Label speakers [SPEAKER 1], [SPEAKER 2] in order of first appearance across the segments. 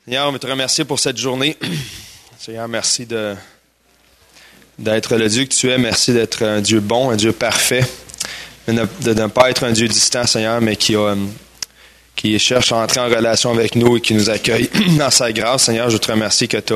[SPEAKER 1] Seigneur, on veut te remercier pour cette journée. Seigneur, merci d'être le Dieu que tu es. Merci d'être un Dieu bon, un Dieu parfait. De ne pas être un Dieu distant, Seigneur, mais qui cherche à entrer en relation avec nous et qui nous accueille dans sa grâce. Seigneur, je te remercie que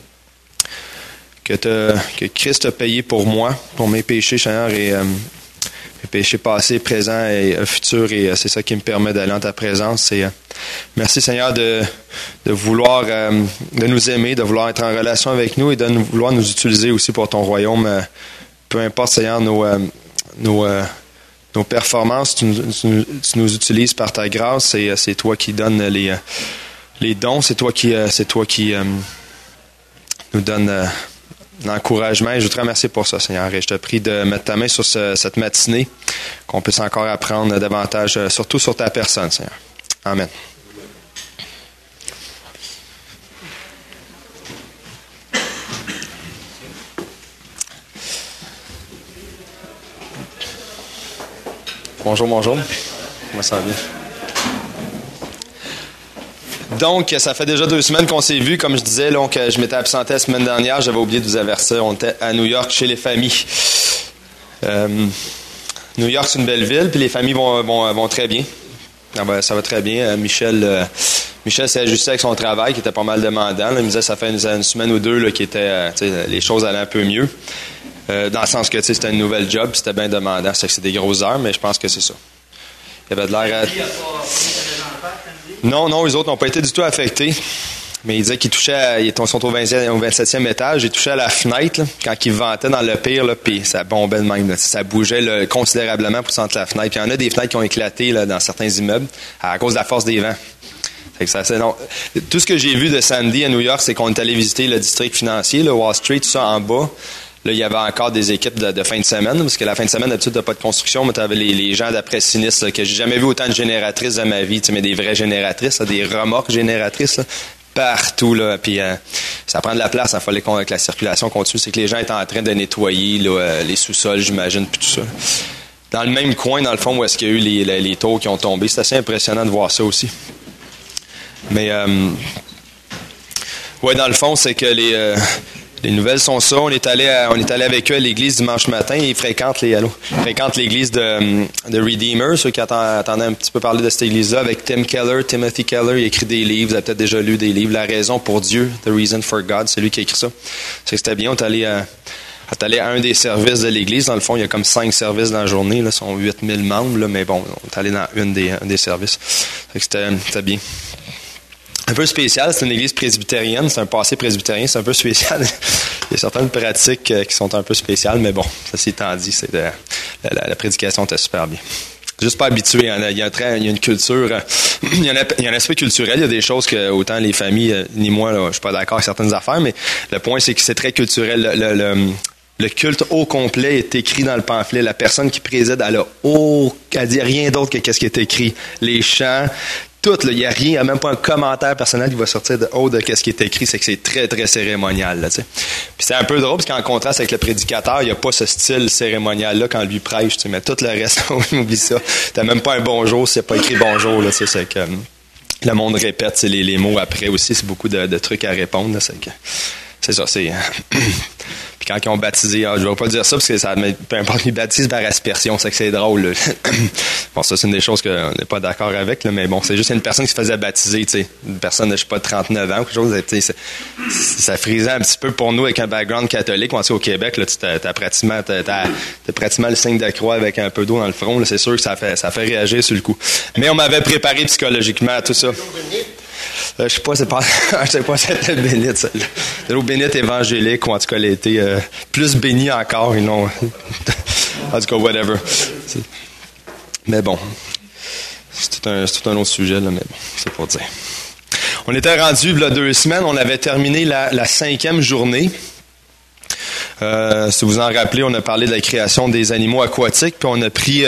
[SPEAKER 1] Christ a payé pour moi, pour mes péchés, Seigneur, et mes péchés passés, présents et futurs, et c'est ça qui me permet d'aller en ta présence. Merci, Seigneur, de vouloir de nous aimer, de vouloir être en relation avec nous et de vouloir nous utiliser aussi pour ton royaume. Peu importe, Seigneur, nos performances, tu nous utilises par ta grâce, et c'est toi qui donnes les dons, c'est toi qui nous donne l'encouragement, et je te remercie pour ça, Seigneur, et je te prie de mettre ta main sur cette matinée, qu'on puisse encore apprendre davantage, surtout sur ta personne, Seigneur. Amen. Bonjour. Comment ça va bien? Donc, ça fait déjà 2 semaines qu'on s'est vus. Comme je disais, donc, je m'étais absenté la semaine dernière. J'avais oublié de vous avertir. On était à New York chez les familles. New York, c'est une belle ville, puis les familles vont très bien. Ça va très bien. Michel s'est ajusté avec son travail, qui était pas mal demandant. Il me disait que ça fait une semaine ou 2 qui était, les choses allaient un peu mieux. Dans le sens que c'était une nouvelle job, c'était bien demandant. C'est des grosses heures, mais je pense que c'est ça. Il y avait de l'air Non, eux autres n'ont pas été du tout affectés. Mais ils disaient qu'ils touchaient, ils sont au 27e étage, ils touchaient à la fenêtre, là, quand ils ventaient dans le pire, puis ça bombait de même. Là, ça bougeait considérablement pour sentir la fenêtre. Puis il y en a des fenêtres qui ont éclaté là, dans certains immeubles à cause de la force des vents. Tout ce que j'ai vu de Sandy à New York, c'est qu'on est allé visiter le district financier, le Wall Street, tout ça en bas. Là, il y avait encore des équipes de fin de semaine, parce que la fin de semaine, d'habitude, tu n'as pas de construction, mais tu avais les gens d'après sinistre, là, que j'ai jamais vu autant de génératrices de ma vie, mais des vraies génératrices, là, des remorques génératrices, là, partout, là, puis ça prend de la place, il fallait que la circulation continue. C'est que les gens étaient en train de nettoyer là, les sous-sols, j'imagine, puis tout ça. Dans le même coin, dans le fond, où est-ce qu'il y a eu les tours qui ont tombé, c'est assez impressionnant de voir ça aussi. Mais, ouais, dans le fond, c'est que les nouvelles sont ça. On est allé avec eux à l'église dimanche matin. Ils fréquentent l'église de Redeemer, ceux qui attendaient un petit peu parler de cette église-là, avec Timothy Keller. Il écrit des livres. Vous avez peut-être déjà lu des livres. La raison pour Dieu, The Reason for God, c'est lui qui a écrit ça. C'était bien. On est allé à un des services de l'église. Dans le fond, il y a comme 5 services dans la journée. Là, sont 8000 membres, là, mais bon, on est allé dans un des services. C'était bien. Un peu spécial, c'est une église presbytérienne, c'est un passé presbytérien, c'est un peu spécial. Il y a certaines pratiques qui sont un peu spéciales, mais bon, ça c'est étant dit, la prédication était super bien. Juste pas habitué, hein, il y a une culture, il y a un aspect culturel, il y a des choses que autant les familles, ni moi, là, je suis pas d'accord avec certaines affaires, mais le point c'est que c'est très culturel. Le culte au complet est écrit dans le pamphlet. La personne qui préside, elle dit rien d'autre que qu'est-ce qui est écrit. Les chants, tout, il n'y a rien, il n'y a même pas un commentaire personnel qui va sortir de haut de ce qui est écrit, c'est que c'est très, très cérémonial. Là, puis c'est un peu drôle, parce qu'en contraste avec le prédicateur, il n'y a pas ce style cérémonial-là quand lui prêche, mais tout le reste, on oublie ça. Tu n'as même pas un bonjour si il n'y a pas écrit bonjour. Là, c'est que le monde répète les mots après aussi, c'est beaucoup de trucs à répondre. Là, c'est ça, c'est... Puis quand ils ont baptisé, je ne vais pas dire ça parce que ça, peu importe, ils baptisent par aspersion, c'est que c'est drôle. Là. Bon, ça, c'est une des choses qu'on n'est pas d'accord avec, là, mais bon, c'est juste une personne qui se faisait baptiser, tu sais, une personne de, je sais pas, de 39 ans ou quelque chose, tu sais, ça frisait un petit peu pour nous avec un background catholique. On sait au Québec, là, t'as pratiquement le signe de croix avec un peu d'eau dans le front, là, c'est sûr que ça fait réagir sur le coup. Mais on m'avait préparé psychologiquement à tout ça. Je sais pas, c'était bénite, celle-là. De l'eau bénite évangélique, ou en tout cas, elle a été plus bénie encore, ils l'ont... en tout cas, whatever. Mais bon, c'est tout un autre sujet, là, mais bon, c'est pour dire. On était rendu, il y a 2 semaines, on avait terminé la 5e journée. Si vous en rappelez, on a parlé de la création des animaux aquatiques, puis on a pris,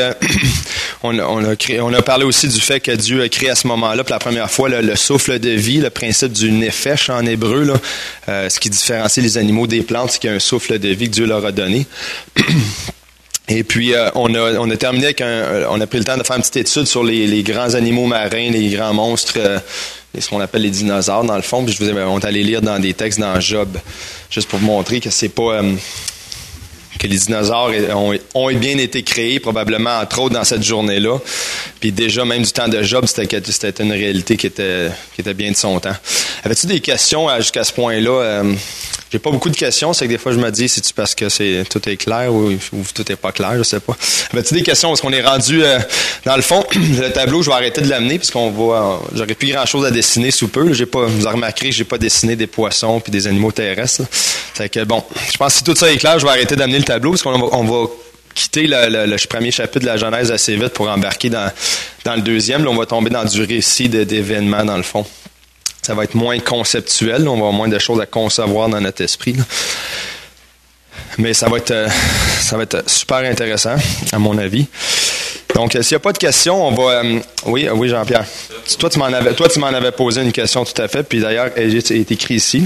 [SPEAKER 1] on a parlé aussi du fait que Dieu a créé à ce moment-là, pour la première fois, le souffle de vie, le principe du nefesh en hébreu, là, ce qui différencie les animaux des plantes, c'est qu'il y a un souffle de vie que Dieu leur a donné. Et puis, on a terminé avec on a pris le temps de faire une petite étude sur les grands animaux marins, les grands monstres ce qu'on appelle les dinosaures, dans le fond. Puis on est allé lire dans des textes dans Job, juste pour vous montrer que c'est pas... que les dinosaures ont bien été créés, probablement, entre autres, dans cette journée-là. Puis déjà, même du temps de Job, c'était une réalité qui était bien de son temps. Avais-tu des questions jusqu'à ce point-là? J'ai pas beaucoup de questions, c'est que des fois, je me dis, c'est-tu parce que tout est clair ou tout est pas clair, je sais pas. Avais-tu des questions? Est-ce qu'on est rendu, dans le fond, le tableau, je vais arrêter de l'amener, parce j'aurais plus grand-chose à dessiner sous peu. Là. Vous en remarquerez que j'ai pas dessiné des poissons puis des animaux terrestres. Fait que bon, je pense que si tout ça est clair, je vais arrêter d'amener le tableau, parce qu'on va quitter le premier chapitre de la Genèse assez vite pour embarquer dans le deuxième. Là, on va tomber dans du récit d'événements, dans le fond. Ça va être moins conceptuel, on va avoir moins de choses à concevoir dans notre esprit. Là. Mais ça va être super intéressant, à mon avis. Donc, s'il n'y a pas de questions, on va... oui, Jean-Pierre. Toi, tu m'en avais posé une question tout à fait, puis d'ailleurs, elle est écrit ici.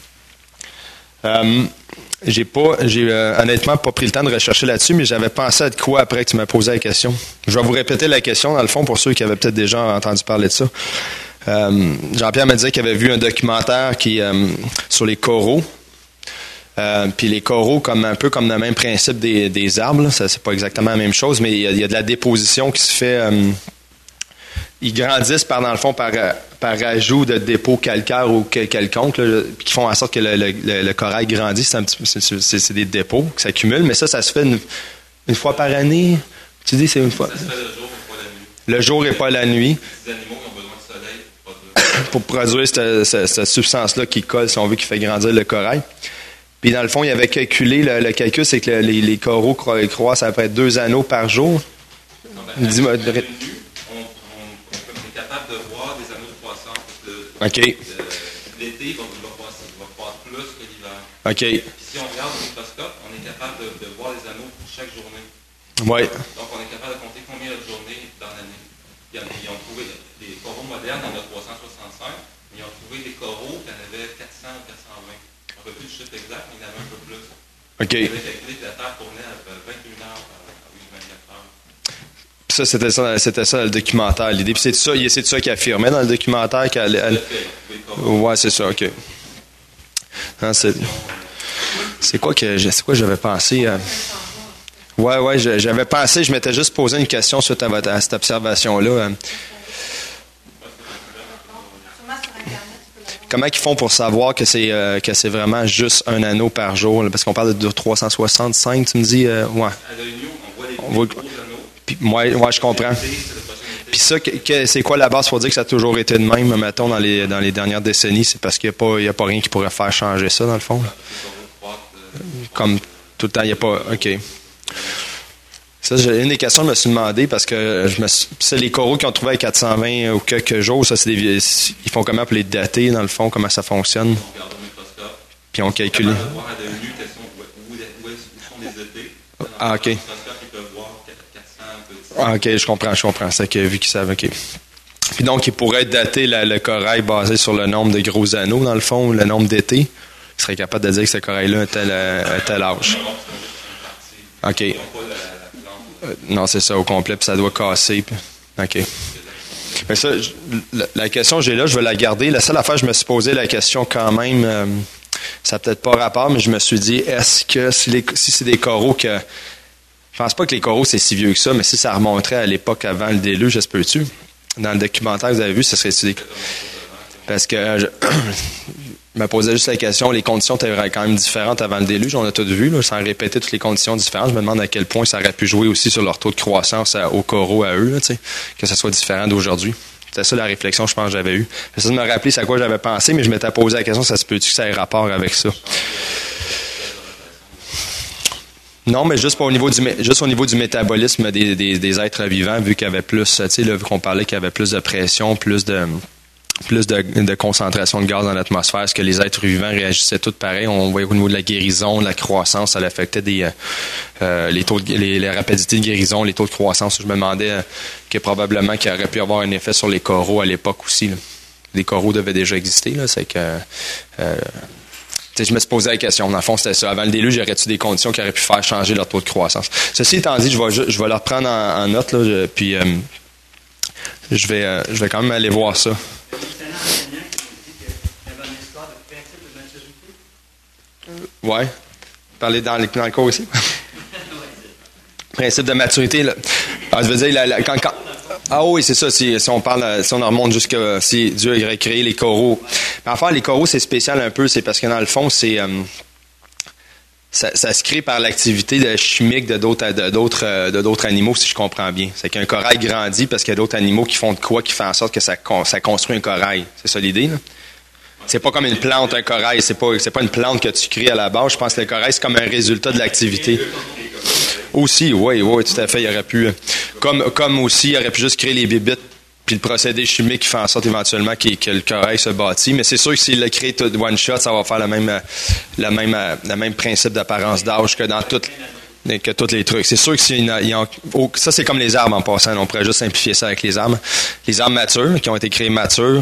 [SPEAKER 1] J'ai honnêtement pas pris le temps de rechercher là-dessus, mais j'avais pensé à de quoi après que tu m'as posé la question. Je vais vous répéter la question, dans le fond, pour ceux qui avaient peut-être déjà entendu parler de ça. Jean-Pierre me disait qu'il avait vu un documentaire sur les coraux. Puis les coraux, un peu comme le même principe des arbres, là. Ça, c'est pas exactement la même chose, mais il y a de la déposition qui se fait. Ils grandissent par ajout de dépôts calcaires ou quelconques, là, qui font en sorte que le corail grandit. C'est des dépôts qui s'accumulent, mais ça se fait une fois par année. Tu dis c'est une fois. Ça se fait le jour et pas la nuit. Les animaux ont besoin de soleil pour produire cette substance-là qui colle, si on veut, qui fait grandir le corail. Puis dans le fond, il avait calculé, le calcul, c'est que les coraux croissent à peu près 2 anneaux par jour. Dis-moi. On est
[SPEAKER 2] capable de voir des anneaux de croissance.
[SPEAKER 1] OK.
[SPEAKER 2] L'été, il va croître plus que l'hiver.
[SPEAKER 1] OK.
[SPEAKER 2] Puis si on regarde au microscope, on est capable de voir les anneaux pour chaque journée.
[SPEAKER 1] Oui.
[SPEAKER 2] Donc on est capable de compter combien de journées dans l'année. Ils ont trouvé des coraux modernes, il y en a 365, mais ils ont trouvé des coraux qui en avaient 400 ou 420. On ne peut plus le chiffre exact, mais il y en avait un peu plus.
[SPEAKER 1] OK.
[SPEAKER 2] Ils avaient calculé que la Terre tournait à 21 heures à 24 heures.
[SPEAKER 1] Ça, c'était ça le documentaire, l'idée. Puis c'est de ça qu'il affirmait dans le documentaire. Ouais, c'est ça, OK. Non, c'est quoi que j'avais pensé? Ouais, j'avais pensé, je m'étais juste posé une question suite à cette observation-là. Comment ils font pour savoir que c'est vraiment juste un anneau par jour? Là, parce qu'on parle de 365, tu me dis? Ouais.
[SPEAKER 2] À l'œil nu, on voit des gros anneaux.
[SPEAKER 1] Puis, moi, je comprends. Puis ça, c'est quoi la base pour dire que ça a toujours été de même, mettons, dans les dernières décennies? C'est parce qu'il n'y a pas rien qui pourrait faire changer ça, dans le fond? Comme tout le temps, il n'y a pas... OK. Ça, une des questions que je me suis demandé, parce que c'est les coraux qu'ils ont trouvés à 420 ou quelques jours, ça, ils font comment pour les dater, dans le fond, comment ça fonctionne?
[SPEAKER 2] On regarde au microscope.
[SPEAKER 1] Puis on calcule.
[SPEAKER 2] On peut voir à l'œil nu où sont les étés.
[SPEAKER 1] Ah, OK.
[SPEAKER 2] Au microscope, ils peuvent voir 400 petits.
[SPEAKER 1] Ah, OK, je comprends. C'est que vu qu'ils savent, OK. Puis donc, ils pourraient dater le corail basé sur le nombre de gros anneaux, dans le fond, le nombre d'étés. Ils seraient capables de dire que ce corail-là a un tel âge. OK. Non, c'est ça, au complet, puis ça doit casser. Puis... OK. Mais ça, la question que j'ai là, je vais la garder. La seule affaire, je me suis posé la question quand même, ça n'a peut-être pas rapport, mais je me suis dit, est-ce que si c'est des coraux que... Je pense pas que les coraux, c'est si vieux que ça, mais si ça remonterait à l'époque avant le déluge, ça se peut-tu? Dans le documentaire que vous avez vu, ça serait-tu des... Parce que... Je me posais juste la question, les conditions étaient quand même différentes avant le déluge, on a tout vu, là, sans répéter toutes les conditions différentes. Je me demande à quel point ça aurait pu jouer aussi sur leur taux de croissance aux coraux à eux, là, que ça soit différent d'aujourd'hui. C'était ça la réflexion, je pense, que j'avais eue. J'essaie de me rappeler c'est à quoi j'avais pensé, mais je m'étais posé la question, ça se peut-tu que ça ait rapport avec ça? Non, mais juste au niveau du métabolisme des êtres vivants, vu qu'il y avait plus, tu sais, vu qu'on parlait qu'il y avait plus de pression, plus de concentration de gaz dans l'atmosphère, est-ce que les êtres vivants réagissaient tous pareil? On voyait au niveau de la guérison, de la croissance, ça affectait les rapidités de guérison, les taux de croissance. Je me demandais que probablement qu'il aurait pu avoir un effet sur les coraux à l'époque aussi. Là. Les coraux devaient déjà exister, là, c'est que... je me suis posé la question. Dans le fond, c'était ça. Avant le déluge, y aurait-tu des conditions qui auraient pu faire changer leur taux de croissance? Ceci étant dit, je vais leur prendre en note, là, puis je vais quand même aller voir ça.
[SPEAKER 3] l'histoire de principe de maturité?
[SPEAKER 1] Oui. Parler dans le cours ici. Principe de maturité. Là. Alors, je veux dire, ah oui, c'est ça. Si on parle, si on en remonte jusqu'à si Dieu a créé les coraux. Mais enfin, les coraux, c'est spécial un peu. C'est parce que dans le fond, c'est ça se crée par l'activité chimique de d'autres animaux, si je comprends bien. C'est qu'un corail grandit parce qu'il y a d'autres animaux qui font de quoi, qui font en sorte que ça construit un corail. C'est ça l'idée, là? C'est pas comme une plante, un corail. C'est pas une plante que tu crées à la base. Je pense que le corail, c'est comme un résultat de l'activité. Aussi, oui, tout à fait. Il aurait pu, comme aussi, il aurait pu juste créer les bébites, puis le procédé chimique qui fait en sorte éventuellement que le corail se bâtit. Mais c'est sûr que s'il le crée tout one shot, ça va faire le même principe d'apparence d'âge que dans que tous les trucs. C'est sûr que ça, c'est comme les arbres en passant. On pourrait juste simplifier ça avec les arbres. Les arbres matures, qui ont été créés matures.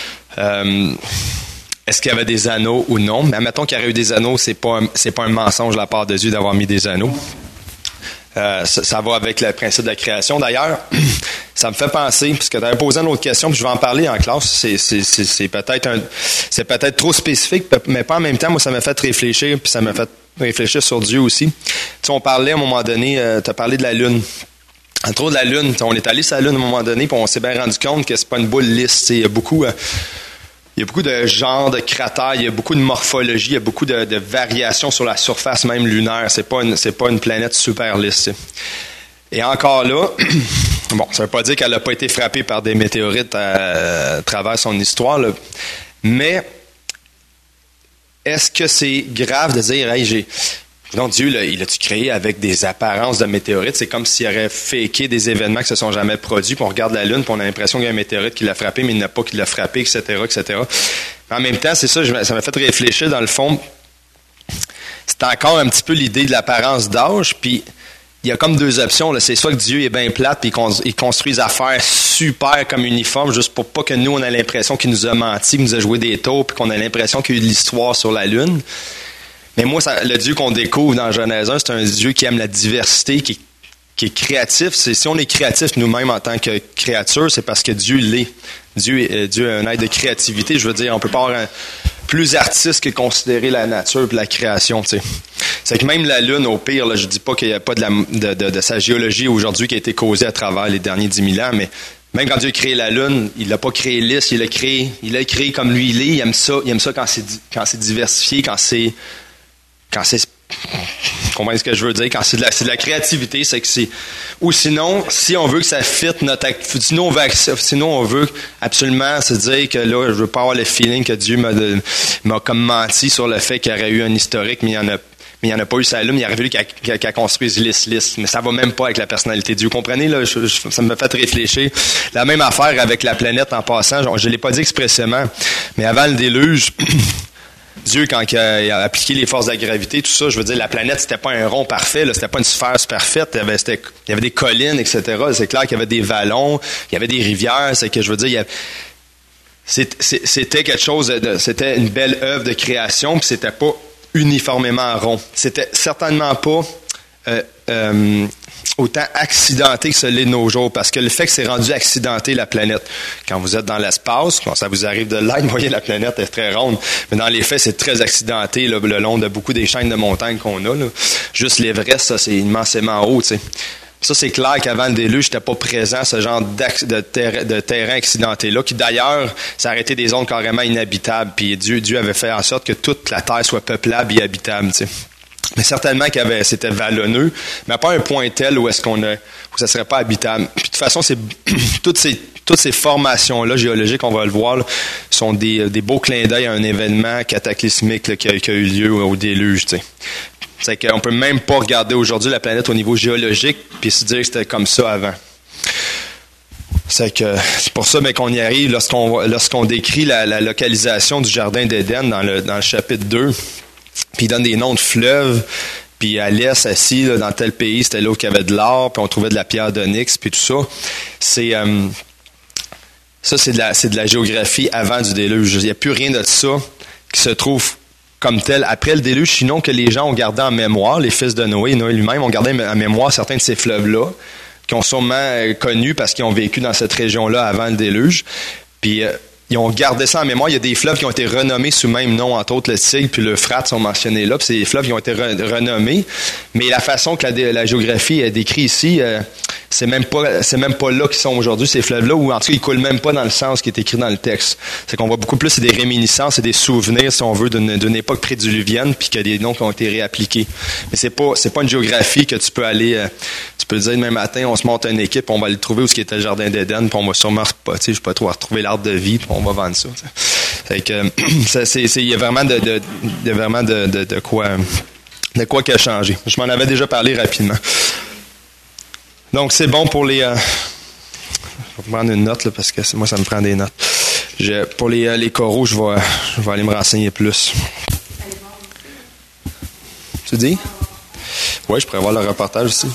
[SPEAKER 1] Est-ce qu'il y avait des anneaux ou non? Mais admettons qu'il y aurait eu des anneaux, c'est pas un mensonge de la part de Dieu d'avoir mis des anneaux. Ça va avec le principe de la création. D'ailleurs, ça me fait penser, puisque tu avais posé une autre question, puis je vais en parler en classe. C'est peut-être trop spécifique, mais pas en même temps. Moi, ça m'a fait réfléchir, puis ça m'a fait réfléchir sur Dieu aussi. Tu sais, on parlait à un moment donné, tu as parlé de la Lune. Entre autres, la Lune, on est allé sur la Lune à un moment donné, puis on s'est bien rendu compte que c'est pas une boule lisse. Il y a beaucoup de genres de cratères, il y a beaucoup de morphologie, il y a beaucoup de variations sur la surface même lunaire. C'est pas une planète super lisse. Et encore là, bon, ça veut pas dire qu'elle n'a pas été frappée par des météorites à travers son histoire, là. Mais est-ce que c'est grave de dire, hey, donc Dieu, là, il a-tu créé avec des apparences de météorites? C'est comme s'il aurait faké des événements qui se sont jamais produits, puis on regarde la Lune, puis on a l'impression qu'il y a un météorite qui l'a frappé, mais il n'y en a pas qui l'a frappé, etc., etc. Mais en même temps, c'est ça, ça m'a fait réfléchir, dans le fond, c'est encore un petit peu l'idée de l'apparence d'âge, puis il y a comme deux options, là. C'est soit que Dieu est bien plate, puis il construit des affaires super comme uniformes, juste pour pas que nous, on ait l'impression qu'il nous a menti, qu'il nous a joué des tours, puis qu'on a l'impression qu'il y a eu de l'histoire sur la Lune. Mais moi, le Dieu qu'on découvre dans Genèse 1, c'est un Dieu qui aime la diversité, qui est créatif. Si on est créatif nous-mêmes en tant que créature, c'est parce que Dieu l'est. Dieu a un être de créativité. Je veux dire, on peut pas avoir plus artiste que considérer la nature et la création. Tu sais. C'est que même la Lune, au pire, là, je dis pas qu'il n'y a pas de sa géologie aujourd'hui qui a été causée à travers les derniers 10 000 ans, mais même quand Dieu a créé la Lune, il l'a pas créé lisse, il l'a créé comme lui il est. Il aime ça quand c'est diversifié, quand c'est comment est-ce que je veux dire? Quand c'est de la créativité, c'est que c'est. Ou sinon, si on veut que ça fitte sinon on veut absolument se dire que là, je veux pas avoir le feeling que Dieu m'a comme menti sur le fait qu'il y aurait eu un historique, mais il n'y en a pas eu sa Lune, il aurait fallu qu'elle construise lisse. Mais ça va même pas avec la personnalité de Dieu. Vous comprenez, là, ça me fait réfléchir. La même affaire avec la planète en passant, je l'ai pas dit expressément, mais avant le déluge, Dieu, quand il a appliqué les forces de la gravité, tout ça, je veux dire, la planète, c'était pas un rond parfait, là, c'était pas une sphère parfaite, il y avait des collines, etc. C'est clair qu'il y avait des vallons, il y avait des rivières, c'est que je veux dire, c'était quelque chose, c'était une belle œuvre de création, puis c'était pas uniformément rond. C'était certainement pas autant accidenté que ce l'est de nos jours, parce que le fait que c'est rendu accidenté, la planète, quand vous êtes dans l'espace, quand ça vous arrive de là, vous voyez, la planète est très ronde, mais dans les faits, c'est très accidenté, là, le long de beaucoup des chaînes de montagnes qu'on a, là. Juste l'Everest, ça, c'est immensément haut, tu sais. Ça, c'est clair qu'avant le déluge, j'étais pas présent ce genre de terrain accidenté-là, qui d'ailleurs, ça aurait été des zones carrément inhabitables, puis Dieu avait fait en sorte que toute la Terre soit peuplable et habitable, tu sais. Mais certainement c'était vallonneux, mais pas un point tel où ça serait pas habitable. Puis de toute façon, c'est toutes ces formations-là géologiques, on va le voir, là, sont des beaux clins d'œil à un événement cataclysmique là, qui a eu lieu au déluge. Tu sais. C'est qu'on peut même pas regarder aujourd'hui la planète au niveau géologique puis se dire que c'était comme ça avant. C'est pour ça qu'on y arrive lorsqu'on décrit la localisation du jardin d'Éden dans le chapitre 2. Puis il donne des noms de fleuves, puis à l'est, assis, là, dans tel pays, c'était là où il y avait de l'or, puis on trouvait de la pierre d'onyx, puis tout ça. C'est de la géographie avant du déluge. Il n'y a plus rien de ça qui se trouve comme tel après le déluge, sinon que les gens ont gardé en mémoire, les fils de Noé lui-même ont gardé en mémoire certains de ces fleuves-là, qui ont sûrement connu parce qu'ils ont vécu dans cette région-là avant le déluge. Puis ils ont gardé ça en mémoire. Il y a des fleuves qui ont été renommés sous même nom, entre autres le Tigre puis l'Euphrate sont mentionnés là. Puis c'est des fleuves qui ont été renommés. Mais la façon que la géographie est décrite ici, c'est même pas là qu'ils sont aujourd'hui, ces fleuves-là, ou en tout cas, ils coulent même pas dans le sens qui est écrit dans le texte. C'est qu'on voit beaucoup plus, c'est des réminiscences, c'est des souvenirs, si on veut, d'une époque prédiluvienne, puis qu'il y a des noms qui ont été réappliqués. Mais c'est pas une géographie que tu peux aller, tu peux dire demain matin, on se monte une équipe, on va aller trouver où ce qui était le jardin d'Éden, puis on va sûrement pas, je sais pas trop, retrouver l'arbre de vie, puis on va vendre ça. Fait que, il y a vraiment de quoi qui a changé. Je m'en avais déjà parlé rapidement. Donc, c'est bon pour les... je vais prendre une note, là, parce que moi, ça me prend des notes. Pour les coraux, je vais aller me renseigner plus. Tu dis? Oui, je pourrais voir le reportage aussi.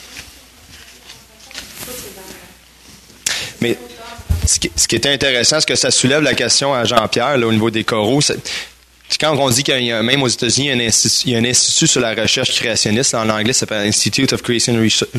[SPEAKER 1] Mais ce qui était intéressant, c'est que ça soulève la question à Jean-Pierre, là, au niveau des coraux. Quand on dit qu'il y a, même aux États-Unis, il y a un institut sur la recherche créationniste, en anglais, ça s'appelle Institute of Creation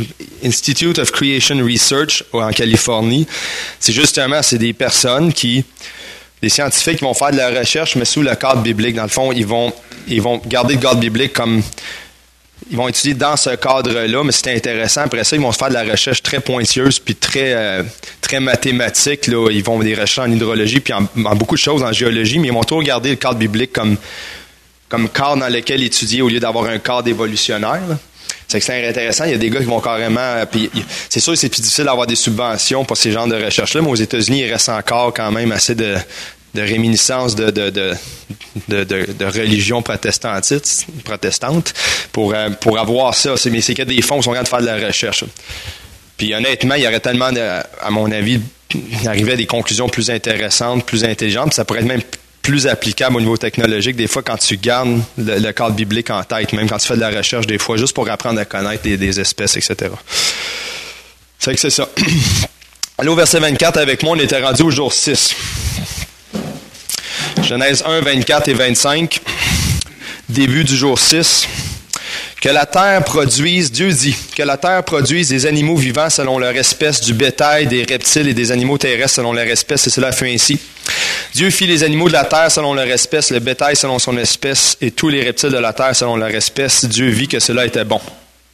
[SPEAKER 1] Research en Californie. C'est des personnes des scientifiques qui vont faire de la recherche, mais sous le cadre biblique. Dans le fond, ils vont garder le cadre biblique comme... Ils vont étudier dans ce cadre-là, mais c'est intéressant. Après ça, ils vont se faire de la recherche très pointilleuse puis très mathématique. Là. Ils vont des recherches en hydrologie puis en beaucoup de choses, en géologie, mais ils vont toujours garder le cadre biblique comme cadre dans lequel étudier au lieu d'avoir un cadre évolutionnaire. Là. C'est que c'est intéressant. Il y a des gars qui vont carrément... Puis c'est sûr que c'est plus difficile d'avoir des subventions pour ces genres de recherches-là, mais aux États-Unis, il reste encore quand même assez de réminiscence de religion protestante pour avoir ça. Mais c'est que des fonds qui sont en train de faire de la recherche. Puis honnêtement, il y aurait tellement, à mon avis, il arriverait à des conclusions plus intéressantes, plus intelligentes. Ça pourrait être même plus applicable au niveau technologique, des fois, quand tu gardes le cadre biblique en tête, même quand tu fais de la recherche, des fois, juste pour apprendre à connaître des espèces, etc. C'est que c'est ça. Allez au verset 24 avec moi, on était rendu au jour 6. Genèse 1, 24 et 25, début du jour 6. Que la terre produise, Dieu dit, que la terre produise des animaux vivants selon leur espèce, du bétail, des reptiles et des animaux terrestres selon leur espèce, et cela fut ainsi. Dieu fit les animaux de la terre selon leur espèce, le bétail selon son espèce, et tous les reptiles de la terre selon leur espèce. Dieu vit que cela était bon.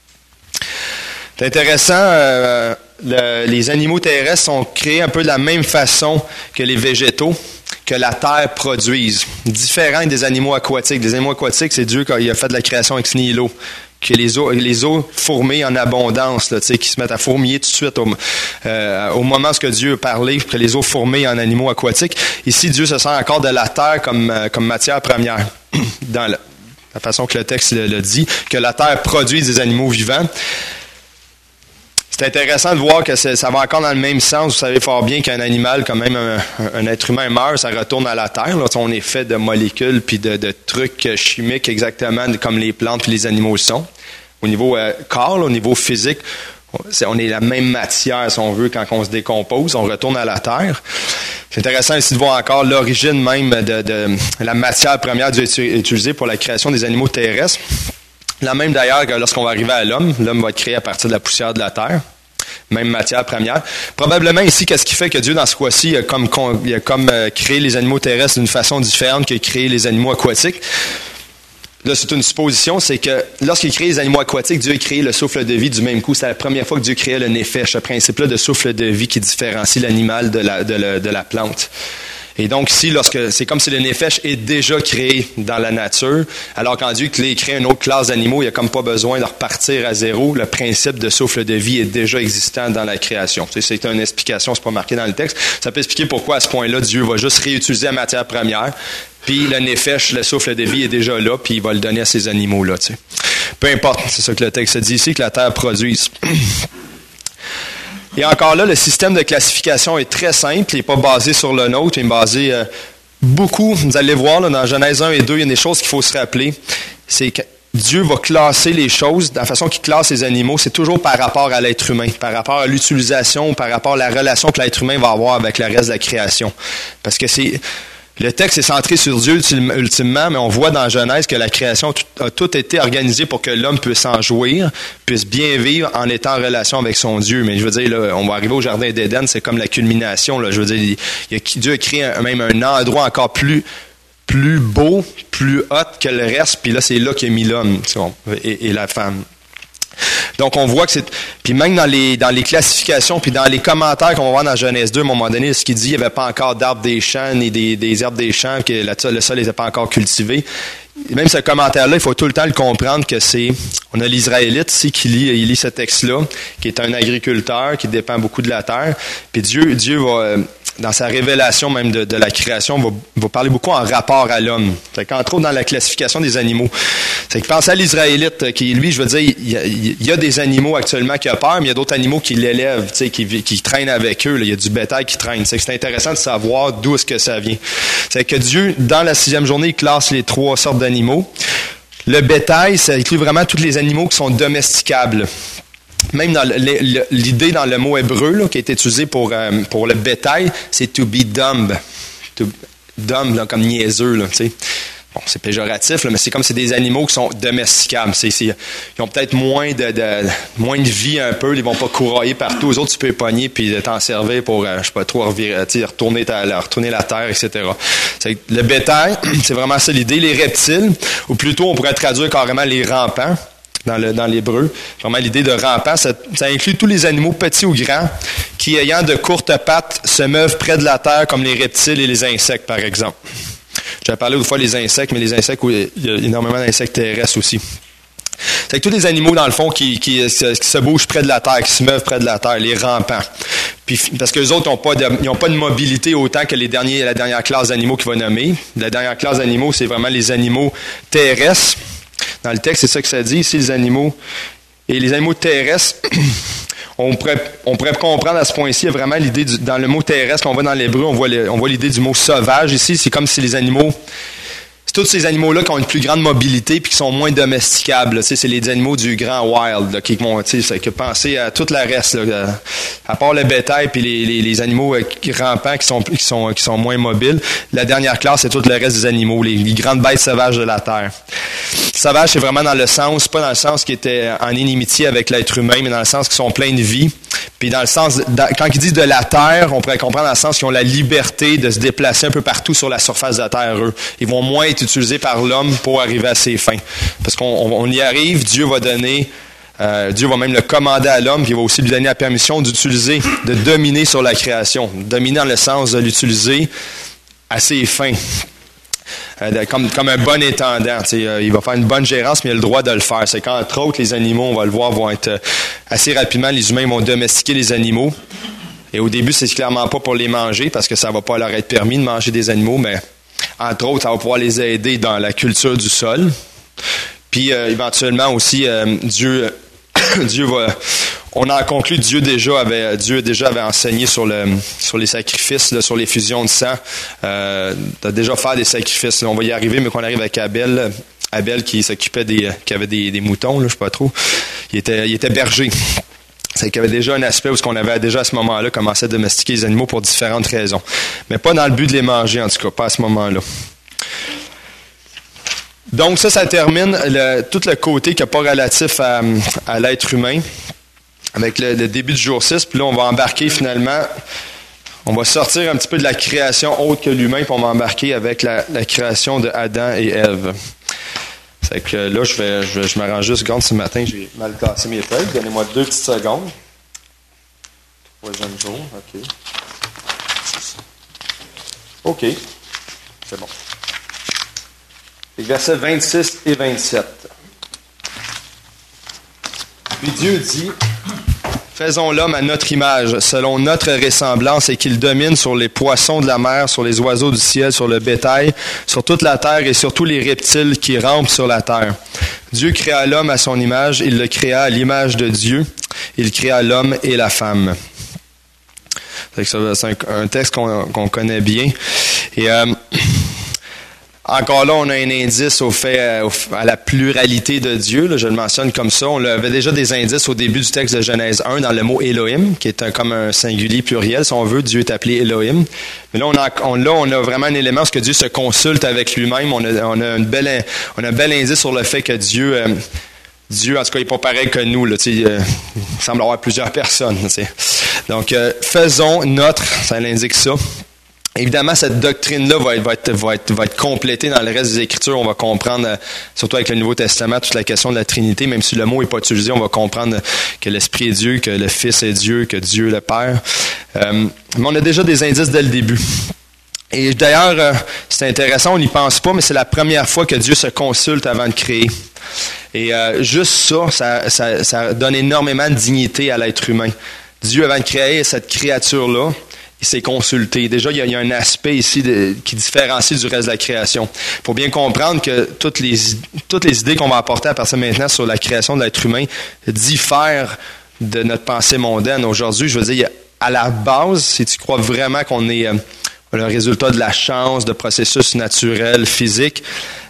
[SPEAKER 1] C'est intéressant, les animaux terrestres sont créés un peu de la même façon que les végétaux, que la terre produise, différent des animaux aquatiques. Les animaux aquatiques, c'est Dieu qui a fait de la création ex nihilo, que les eaux fourmillent en abondance, là, qui se mettent à fourmiller tout de suite au moment où Dieu a parlé, que les eaux fourmillent en animaux aquatiques. Ici, Dieu se sert encore de la terre comme matière première, dans la façon que le texte le dit, que la terre produise des animaux vivants. C'est intéressant de voir que ça va encore dans le même sens. Vous savez fort bien qu'un animal, quand même un être humain meurt, ça retourne à la terre. Là, on est fait de molécules puis de trucs chimiques exactement comme les plantes puis les animaux sont. Au niveau corps, là, au niveau physique, on est la même matière, si on veut, quand on se décompose. On retourne à la terre. C'est intéressant ici de voir encore l'origine même de la matière première utilisée pour la création des animaux terrestres. La même d'ailleurs que lorsqu'on va arriver à l'homme va être créé à partir de la poussière de la terre. Même matière première. Probablement ici, qu'est-ce qui fait que Dieu, dans ce cas-ci, a comme créé les animaux terrestres d'une façon différente que créé les animaux aquatiques. Là, c'est une supposition, c'est que lorsqu'il crée les animaux aquatiques, Dieu a créé le souffle de vie du même coup. C'est la première fois que Dieu créait le néphesh, ce principe-là de souffle de vie qui différencie l'animal de la plante. Et donc ici, c'est comme si le néphesh est déjà créé dans la nature, alors quand Dieu crée une autre classe d'animaux, il n'y a comme pas besoin de repartir à zéro. Le principe de souffle de vie est déjà existant dans la création. C'est une explication, c'est pas marqué dans le texte. Ça peut expliquer pourquoi à ce point-là, Dieu va juste réutiliser la matière première, puis le néphesh, le souffle de vie est déjà là, puis il va le donner à ces animaux-là. T'sais. Peu importe, c'est ça que le texte dit ici, que la terre produise. Et encore là, le système de classification est très simple. Il n'est pas basé sur le nôtre, il est basé beaucoup. Vous allez voir, là, dans Genèse 1 et 2, il y a des choses qu'il faut se rappeler. C'est que Dieu va classer les choses. La façon qu'il classe les animaux, c'est toujours par rapport à l'être humain, par rapport à l'utilisation, par rapport à la relation que l'être humain va avoir avec le reste de la création. Parce que Le texte est centré sur Dieu ultimement, mais on voit dans Genèse que la création a tout été organisé pour que l'homme puisse en jouir, puisse bien vivre en étant en relation avec son Dieu. Mais je veux dire, là, on va arriver au Jardin d'Éden, c'est comme la culmination. Là. Je veux dire, Dieu a créé même un endroit encore plus beau, plus haut que le reste, puis là, c'est là qu'il a mis l'homme et la femme. Donc, on voit que c'est... Puis même dans les classifications, puis dans les commentaires qu'on va voir dans Genèse 2, à un moment donné, ce qu'il dit, il n'y avait pas encore d'arbres des champs, ni des herbes des champs, que le sol n'était pas encore cultivé. Et même ce commentaire-là, il faut tout le temps le comprendre que c'est... On a l'Israélite ici qui lit ce texte-là, qui est un agriculteur, qui dépend beaucoup de la terre. Puis Dieu va... dans sa révélation même de la création, va parler beaucoup en rapport à l'homme. Fait qu'entre autres, dans la classification des animaux. C'est que pensez à l'Israélite, qui, lui, je veux dire, il y a des animaux actuellement qui ont peur, mais il y a d'autres animaux qui l'élèvent, qui traînent avec eux. Là. Il y a du bétail qui traîne. C'est intéressant de savoir d'où est-ce que ça vient. C'est que Dieu, dans la 6e journée, il classe les 3 sortes d'animaux. Le bétail, ça inclut vraiment tous les animaux qui sont domesticables. Même dans l'idée dans le mot hébreu là, qui est utilisé pour le bétail, c'est to be dumb. Dumb, là, comme niaiseux, là, tu sais. Bon, c'est péjoratif, là, mais c'est comme c'est des animaux qui sont domesticables. Ils ont peut-être moins de vie un peu, ils vont pas courailler partout. Les autres, tu peux les pogner puis t'en servir pour, je sais pas trop, retourner la terre, etc. Le bétail, c'est vraiment ça l'idée. Les reptiles, ou plutôt on pourrait traduire carrément les rampants. Dans l'hébreu. Vraiment, l'idée de rampant, ça inclut tous les animaux, petits ou grands, qui, ayant de courtes pattes, se meuvent près de la terre, comme les reptiles et les insectes, par exemple. J'avais parlé autrefois des insectes, mais les insectes, il y a énormément d'insectes terrestres aussi. C'est que tous les animaux, dans le fond, qui se bougent près de la terre, qui se meuvent près de la terre, les rampants. Puis, parce que les autres n'ont pas de mobilité autant que la dernière classe d'animaux qu'il va nommer. La dernière classe d'animaux, c'est vraiment les animaux terrestres. Dans le texte, c'est ça que ça dit ici, les animaux. Et les animaux terrestres, on pourrait comprendre à ce point-ci, il y a vraiment l'idée, dans le mot terrestre qu'on voit dans l'hébreu, on voit l'idée du mot sauvage ici. C'est comme si les animaux... C'est tous ces animaux-là qui ont une plus grande mobilité puis qui sont moins domesticables. Là, c'est les animaux du grand wild là, qui vont, que penser à tout le reste, là, à part le bétail puis les animaux rampants qui sont moins mobiles. La dernière classe, c'est tout le reste des animaux, les grandes bêtes sauvages de la terre. Sauvage, c'est vraiment dans le sens, pas dans le sens qui était en inimitié avec l'être humain, mais dans le sens qu'ils sont pleins de vie. Puis dans le sens, quand ils disent de la terre, on pourrait comprendre dans le sens qu'ils ont la liberté de se déplacer un peu partout sur la surface de la terre, eux. Ils vont moins être utilisés par l'homme pour arriver à ses fins. Parce qu'on y arrive, Dieu va même le commander à l'homme, puis il va aussi lui donner la permission de dominer sur la création. Dominer dans le sens de l'utiliser à ses fins. Comme un bon intendant. Il va faire une bonne gérance, mais il a le droit de le faire. C'est qu'entre autres, les animaux, on va le voir, vont être assez rapidement, les humains vont domestiquer les animaux. Et au début, c'est clairement pas pour les manger, parce que ça va pas leur être permis de manger des animaux, mais entre autres, ça va pouvoir les aider dans la culture du sol. Puis éventuellement aussi, Dieu va... On a conclu que Dieu déjà avait enseigné sur les sacrifices, là, sur les fusions de sang, de déjà faire des sacrifices. Là, on va y arriver, mais qu'on arrive avec Abel qui s'occupait qui avait des moutons, là, je sais pas trop. Il était berger. C'est qu'il y avait déjà un aspect où on avait déjà à ce moment-là commencé à domestiquer les animaux pour différentes raisons. Mais pas dans le but de les manger, en tout cas, pas à ce moment-là. Donc ça termine tout le côté qui n'est pas relatif à l'être humain, avec le début du jour 6. Puis là, on va embarquer finalement, on va sortir un petit peu de la création autre que l'humain, puis on va embarquer avec la création de Adam et Ève. C'est que là, je m'arrange juste seconde ce matin, j'ai mal cassé mes feuilles. Donnez-moi 2 petites secondes. 3e jour, OK. OK, c'est bon. Les versets 26 et 27. Puis Dieu dit, « Faisons l'homme à notre image, selon notre ressemblance, et qu'il domine sur les poissons de la mer, sur les oiseaux du ciel, sur le bétail, sur toute la terre et sur tous les reptiles qui rampent sur la terre. Dieu créa l'homme à son image, il le créa à l'image de Dieu, il créa l'homme et la femme. » C'est un texte qu'on connaît bien. Et Encore là, on a un indice au fait, à la pluralité de Dieu. Là, je le mentionne comme ça. On avait déjà des indices au début du texte de Genèse 1 dans le mot Elohim, qui est comme un singulier pluriel. Si on veut, Dieu est appelé Elohim. Mais là, on a vraiment un élément, parce que Dieu se consulte avec lui-même. On a un bel indice sur le fait que Dieu, en tout cas, il n'est pas pareil que nous. Là, il semble avoir plusieurs personnes. Donc, faisons notre, ça l'indique ça. Évidemment, cette doctrine-là va être complétée dans le reste des Écritures. On va comprendre, surtout avec le Nouveau Testament, toute la question de la Trinité. Même si le mot n'est pas utilisé, on va comprendre que l'Esprit est Dieu, que le Fils est Dieu, que Dieu est le Père. Mais on a déjà des indices dès le début. Et d'ailleurs, c'est intéressant, on n'y pense pas, mais c'est la première fois que Dieu se consulte avant de créer. Et juste ça donne énormément de dignité à l'être humain. Dieu, avant de créer cette créature-là, il s'est consulté. Déjà, il y a un aspect ici qui différencie du reste de la création. Il faut bien comprendre que toutes les idées qu'on va apporter à partir de maintenant sur la création de l'être humain diffèrent de notre pensée mondaine. Aujourd'hui, je veux dire, à la base, si tu crois vraiment qu'on est le résultat de la chance, de processus naturels, physiques,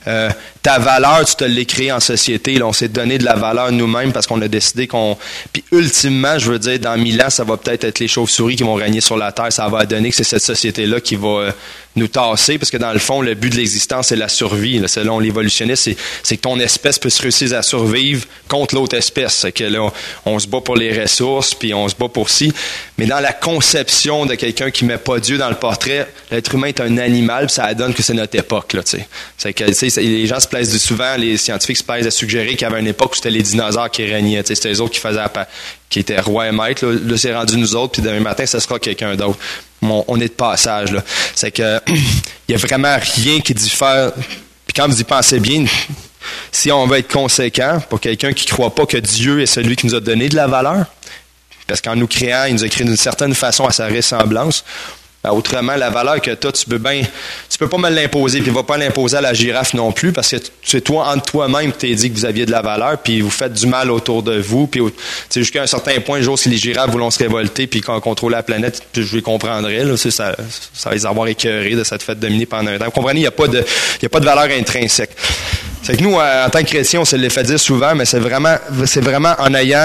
[SPEAKER 1] ta valeur, tu te l'es créée en société. Là, on s'est donné de la valeur nous-mêmes parce qu'on a décidé qu'on... Puis ultimement, je veux dire, dans 1000 ans, ça va peut-être être les chauves-souris qui vont régner sur la Terre. Ça va donner que c'est cette société-là qui va nous tasser, parce que dans le fond, le but de l'existence, c'est la survie. Là, selon l'évolutionniste, c'est que ton espèce puisse réussir à survivre contre l'autre espèce. C'est que là, on se bat pour les ressources, puis on se bat pour ci. Mais dans la conception de quelqu'un qui met pas Dieu dans le portrait, l'être humain est un animal, puis ça donne que c'est notre époque. Là, c'est que, les gens se plaisent souvent, les scientifiques se plaisent à suggérer qu'il y avait une époque où c'était les dinosaures qui régnaient. C'était les autres qui étaient rois et maîtres. Là, c'est rendu nous autres, puis demain matin, ce sera quelqu'un d'autre. On est de passage. Là. C'est que il y a vraiment rien qui diffère. Puis quand vous y pensez bien, si on veut être conséquent pour quelqu'un qui ne croit pas que Dieu est celui qui nous a donné de la valeur, parce qu'en nous créant, il nous a créé d'une certaine façon à sa ressemblance. Autrement, la valeur que tu as, tu peux pas me l'imposer, puis il va pas l'imposer à la girafe non plus, parce que c'est toi, entre toi-même, que t'es dit que vous aviez de la valeur, puis vous faites du mal autour de vous, puis jusqu'à un certain point, le jour, si les girafes voulont se révolter, puis qu'on contrôle la planète, puis je les comprendrais, là, ça va les avoir écœurés de cette fête dominée pendant un temps. Vous comprenez, il n'y a pas de valeur intrinsèque. C'est que nous, en tant que chrétiens, on se le fait dire souvent, mais c'est vraiment en ayant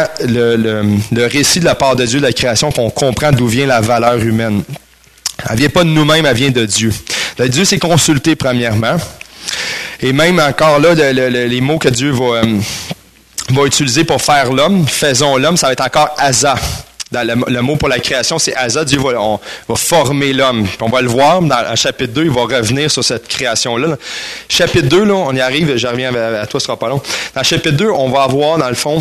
[SPEAKER 1] le récit de la part de Dieu de la création qu'on comprend d'où vient la valeur humaine. Elle vient pas de nous-mêmes, elle vient de Dieu. Là, Dieu s'est consulté premièrement. Et même encore là, les mots que Dieu va utiliser pour faire l'homme, faisons l'homme, ça va être encore Asa. Dans le mot pour la création, c'est Asa. Dieu va former l'homme. Puis on va le voir dans le chapitre 2, il va revenir sur cette création-là. Chapitre 2, là, on y arrive, je reviens à toi, ce sera pas long. Dans le chapitre 2, on va avoir, dans le fond,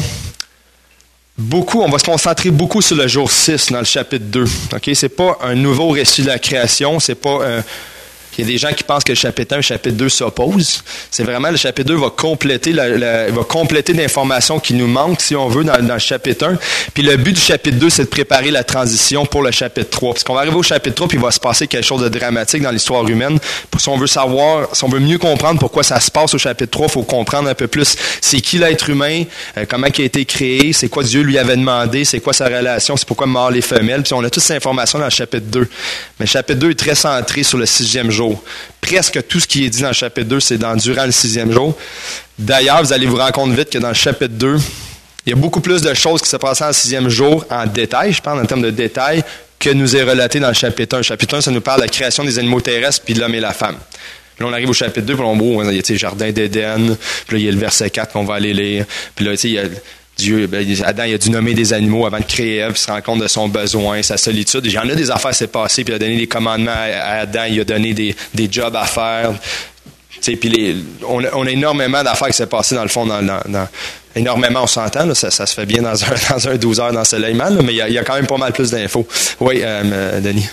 [SPEAKER 1] on va se concentrer beaucoup sur le jour 6 dans le chapitre 2. Okay? C'est pas un nouveau récit de la création, c'est pas il y a des gens qui pensent que le chapitre 1 et le chapitre 2 s'opposent. C'est vraiment le chapitre 2 va compléter l'information qui nous manque, si on veut, dans le chapitre 1. Puis le but du chapitre 2, c'est de préparer la transition pour le chapitre 3. Parce qu'on va arriver au chapitre 3, puis il va se passer quelque chose de dramatique dans l'histoire humaine. Si on veut mieux comprendre pourquoi ça se passe au chapitre 3, il faut comprendre un peu plus c'est qui l'être humain, comment il a été créé, c'est quoi Dieu lui avait demandé, c'est quoi sa relation, c'est pourquoi mort les femelles. Puis on a toutes ces informations dans le chapitre 2. Mais le chapitre 2 est très centré sur le 6e jour. Presque tout ce qui est dit dans le chapitre 2, c'est durant le 6e jour. D'ailleurs, vous allez vous rendre compte vite que dans le chapitre 2, il y a beaucoup plus de choses qui se passent en 6e jour en détail, je parle en termes de détails, que nous est relaté dans le chapitre 1. Le chapitre 1, ça nous parle de la création des animaux terrestres, puis de l'homme et la femme. Puis là, on arrive au chapitre 2, puis on voit, il y a le jardin d'Éden, puis là, il y a le verset 4 qu'on va aller lire, puis là, il y a Adam, il a dû nommer des animaux avant de créer Ève, il se rend compte de son besoin, sa solitude. Il y en a des affaires à s'est passées, puis il a donné des commandements à Adam, il a donné des jobs à faire. Puis on a énormément d'affaires qui s'est passées dans le fond, énormément, on s'entend, là, ça se fait bien dans un 12 heures d'ensoleillement, là, mais il y a quand même pas mal plus d'infos. Oui, Denis.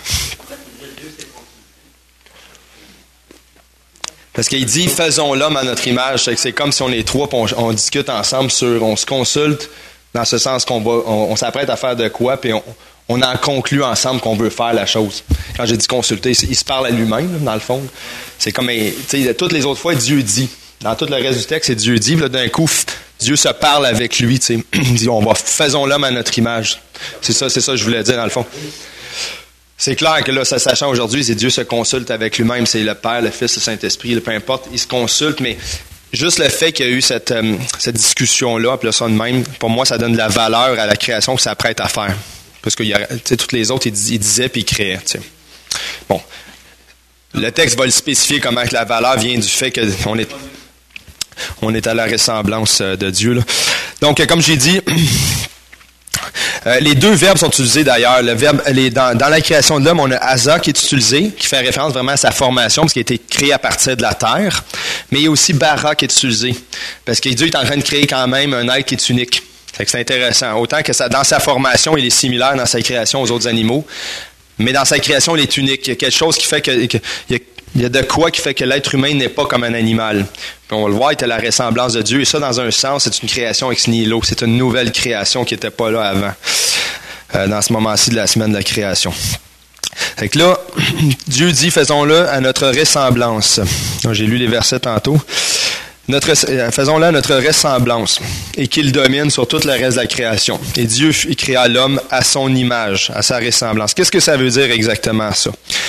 [SPEAKER 1] Parce qu'il dit, faisons l'homme à notre image. C'est comme si on est trois, on discute ensemble on se consulte, dans ce sens on s'apprête à faire de quoi, puis on en conclut ensemble qu'on veut faire la chose. Quand j'ai dit consulter, il se parle à lui-même, là, dans le fond. C'est comme, toutes les autres fois, Dieu dit. Dans tout le reste du texte, c'est Dieu dit. Là, d'un coup, Dieu se parle avec lui. Il dit, faisons l'homme à notre image. C'est ça que je voulais dire, dans le fond. C'est clair que là, ça sachant aujourd'hui, c'est Dieu se consulte avec lui-même, c'est le Père, le Fils, le Saint-Esprit, peu importe, il se consulte, mais juste le fait qu'il y a eu cette discussion-là, puis là, ça de même, pour moi, ça donne de la valeur à la création que ça apprête à faire. Parce que toutes les autres, ils disaient puis ils créaient. T'sais. Bon. Le texte va le spécifier comment que la valeur vient du fait qu'on est à la ressemblance de Dieu. Là. Donc, comme j'ai dit, les deux verbes sont utilisés d'ailleurs. Le verbe, dans la création de l'homme, on a Asa qui est utilisé, qui fait référence vraiment à sa formation, parce qu'il a été créé à partir de la terre. Mais il y a aussi Bara qui est utilisé, parce que Dieu est en train de créer quand même un être qui est unique. C'est intéressant. Autant que dans sa formation, il est similaire dans sa création aux autres animaux, mais dans sa création, il est unique. Il y a quelque chose qui fait il y a de quoi qui fait que l'être humain n'est pas comme un animal. Puis on le voit, il est à la ressemblance de Dieu. Et ça, dans un sens, c'est une création ex nihilo. C'est une nouvelle création qui n'était pas là avant, dans ce moment-ci de la semaine de la création. Fait que là, Dieu dit, faisons-le à notre ressemblance. Donc, j'ai lu les versets tantôt. Faisons-le à notre ressemblance et qu'il domine sur tout le reste de la création. Et Dieu créa l'homme à son image, à sa ressemblance. Qu'est-ce que ça veut dire exactement, ça?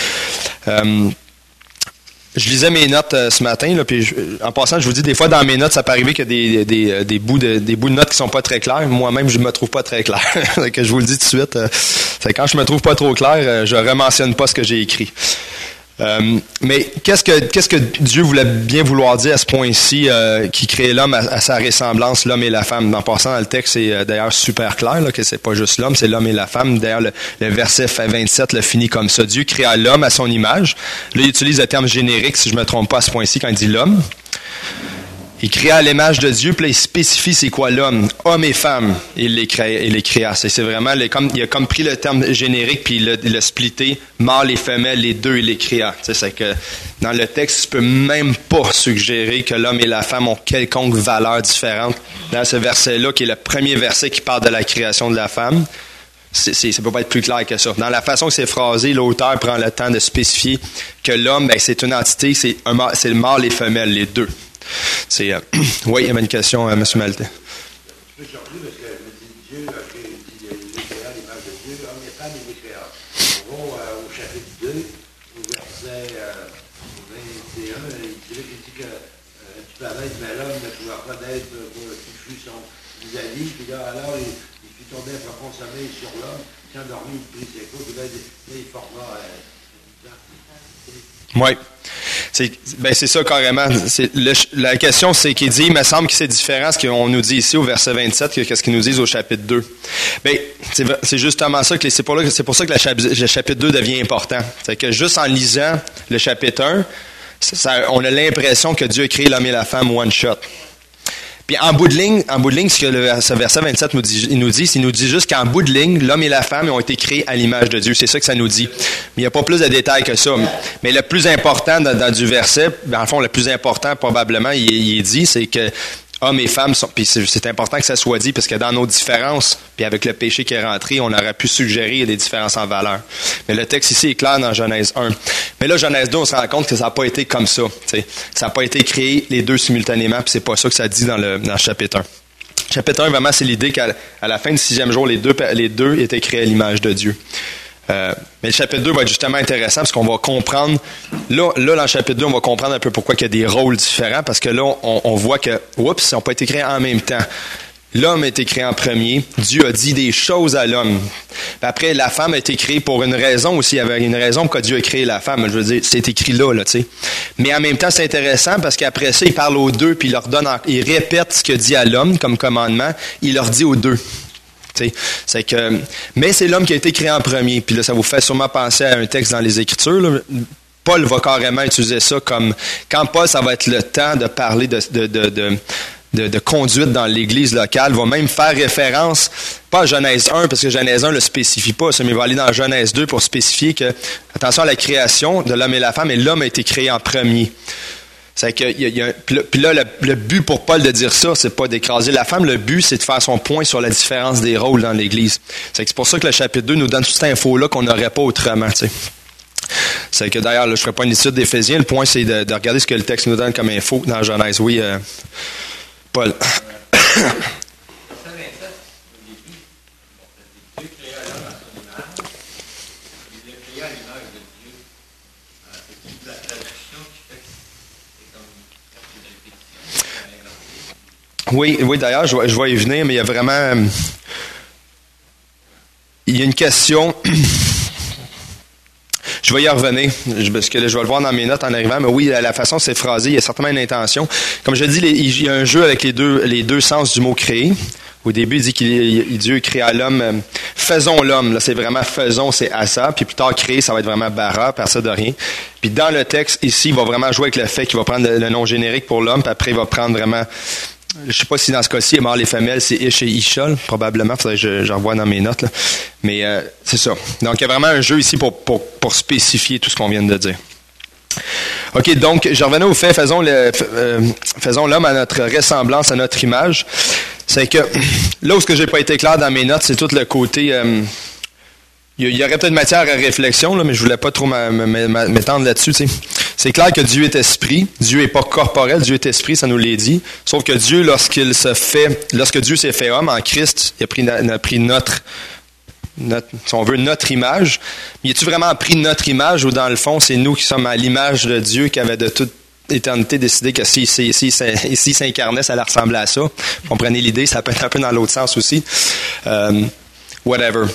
[SPEAKER 1] Je lisais mes notes ce matin, là, puis en passant, je vous dis, des fois, dans mes notes, ça peut arriver qu'il y a des bouts de notes qui sont pas très clairs. Moi-même, je me trouve pas très clair. Que je vous le dis tout de suite. C'est quand je me trouve pas trop clair, je rementionne pas ce que j'ai écrit. Mais qu'est-ce que Dieu voulait bien vouloir dire à ce point-ci, qui crée l'homme à sa ressemblance, l'homme et la femme. En passant dans le texte, c'est d'ailleurs super clair là, que c'est pas juste l'homme, c'est l'homme et la femme. D'ailleurs, le verset 27 le finit comme ça. Dieu créa l'homme à son image. Là, il utilise le terme générique, si je me trompe pas à ce point-ci, quand il dit l'homme. Il créa à l'image de Dieu, puis là, il spécifie c'est quoi l'homme. Homme et femme, il les créa. C'est vraiment, il a comme pris le terme générique, puis il l'a splitté, mâle et femelle, les deux, il les créa. C'est que dans le texte, tu peux même pas suggérer que l'homme et la femme ont quelconque valeur différente. Dans ce verset-là, qui est le premier verset qui parle de la création de la femme, ça peut pas être plus clair que ça. Dans la façon que c'est phrasé, l'auteur prend le temps de spécifier que l'homme, c'est une entité, c'est le mâle et femelle, les deux. Oui, il y avait une question, M. Maltais.
[SPEAKER 4] Je suis surpris parce que je me dis, Dieu a créé l'image de Dieu, l'homme et femme, il les créa. On va au chapitre 2, au verset 21, il dit que tu parlais, mais l'homme ne pouvait pas d'être qui fut son vis-à-vis, puis là, alors, il fit tomber un profond sommeil sur l'homme, qui endormi, il prit ses coups, puis là, il forma.
[SPEAKER 1] Oui. C'est ça carrément. La question, c'est qu'il dit, il me semble que c'est différent ce qu'on nous dit ici au verset 27 que ce qu'ils nous disent au chapitre 2. C'est justement ça, c'est pour ça que le chapitre 2 devient important. C'est que juste en lisant le chapitre 1, on a l'impression que Dieu a créé l'homme et la femme one shot. Puis en bout de ligne, ce que ce verset 27 il nous dit juste qu'en bout de ligne, l'homme et la femme ont été créés à l'image de Dieu. C'est ça que ça nous dit. Mais il n'y a pas plus de détails que ça. Mais le plus important du verset, dans le fond, le plus important probablement, il est dit, c'est que hommes et femmes sont, puis c'est important que ça soit dit, parce que dans nos différences, puis avec le péché qui est rentré, on aurait pu suggérer des différences en valeur. Mais le texte ici est clair dans Genèse 1. Mais là, Genèse 2, on se rend compte que ça n'a pas été comme ça. T'sais. Ça n'a pas été créé les deux simultanément, puis c'est pas ça que ça dit dans le chapitre 1. Chapitre 1, vraiment, c'est l'idée qu'à la fin du 6e jour, les deux étaient créés à l'image de Dieu. Mais le chapitre 2 va être justement intéressant parce qu'on va comprendre, là dans le chapitre 2, on va comprendre un peu pourquoi il y a des rôles différents, parce que là, on voit que, ils n'ont pas été créés en même temps. L'homme a été créé en premier. Dieu a dit des choses à l'homme. Puis après, la femme a été créée pour une raison aussi. Il y avait une raison pourquoi Dieu a créé la femme. Je veux dire, c'est écrit là, tu sais. Mais en même temps, c'est intéressant parce qu'après ça, il parle aux deux, puis il répète ce qu'il dit à l'homme comme commandement. Il leur dit aux deux. Mais c'est l'homme qui a été créé en premier. Puis là, ça vous fait sûrement penser à un texte dans les Écritures. Là. Paul va carrément utiliser ça comme... Quand Paul, ça va être le temps de parler de conduite dans l'Église locale, va même faire référence, pas à Genèse 1, parce que Genèse 1 ne le spécifie pas, mais il va aller dans Genèse 2 pour spécifier que, attention à la création de l'homme et la femme, et l'homme a été créé en premier. C'est que puis là, le but pour Paul de dire ça, c'est pas d'écraser la femme. Le but, c'est de faire son point sur la différence des rôles dans l'Église. C'est pour ça que le chapitre 2 nous donne toute cette info-là qu'on n'aurait pas autrement. T'sais. C'est que d'ailleurs, là, je ne ferai pas une étude d'Éphésiens. Le point, c'est de regarder ce que le texte nous donne comme info dans Genèse. Oui, Paul. Oui, d'ailleurs, je vais y venir, mais il y a vraiment... il y a une question... Je vais y revenir, parce que là, je vais le voir dans mes notes en arrivant, mais oui, la façon c'est phrasé, il y a certainement une intention. Comme je dis, il y a un jeu avec les deux sens du mot « créer ». Au début, il dit que Dieu créa l'homme. Faisons l'homme, là, c'est vraiment faisons, c'est asa. Puis plus tard, créer, ça va être vraiment bara, partir de rien. Puis dans le texte, ici, il va vraiment jouer avec le fait qu'il va prendre le nom générique pour l'homme, puis après, il va prendre vraiment... Je sais pas si dans ce cas-ci, mort les femelles, c'est Ish et Isha, probablement. Faudrait que je revoie dans mes notes, là. Mais c'est ça. Donc, il y a vraiment un jeu ici pour spécifier tout ce qu'on vient de dire. OK, donc, je revenais au fait, faisons l'homme à notre ressemblance, à notre image. C'est que, là où ce que j'ai pas été clair dans mes notes, c'est tout le côté... il y aurait peut-être matière à réflexion, là, mais je voulais pas trop m'étendre là-dessus. T'sais. C'est clair que Dieu est esprit. Dieu est pas corporel, Dieu est esprit, ça nous l'est dit. Sauf que Dieu, lorsque Dieu s'est fait homme en Christ, il a pris notre, si on veut, notre image. Mais a-tu vraiment pris notre image ou dans le fond, c'est nous qui sommes à l'image de Dieu qui avait de toute éternité décidé que s'il s'incarnait, ça allait ressembler à ça. Vous comprenez l'idée, ça peut être un peu dans l'autre sens aussi. Whatever.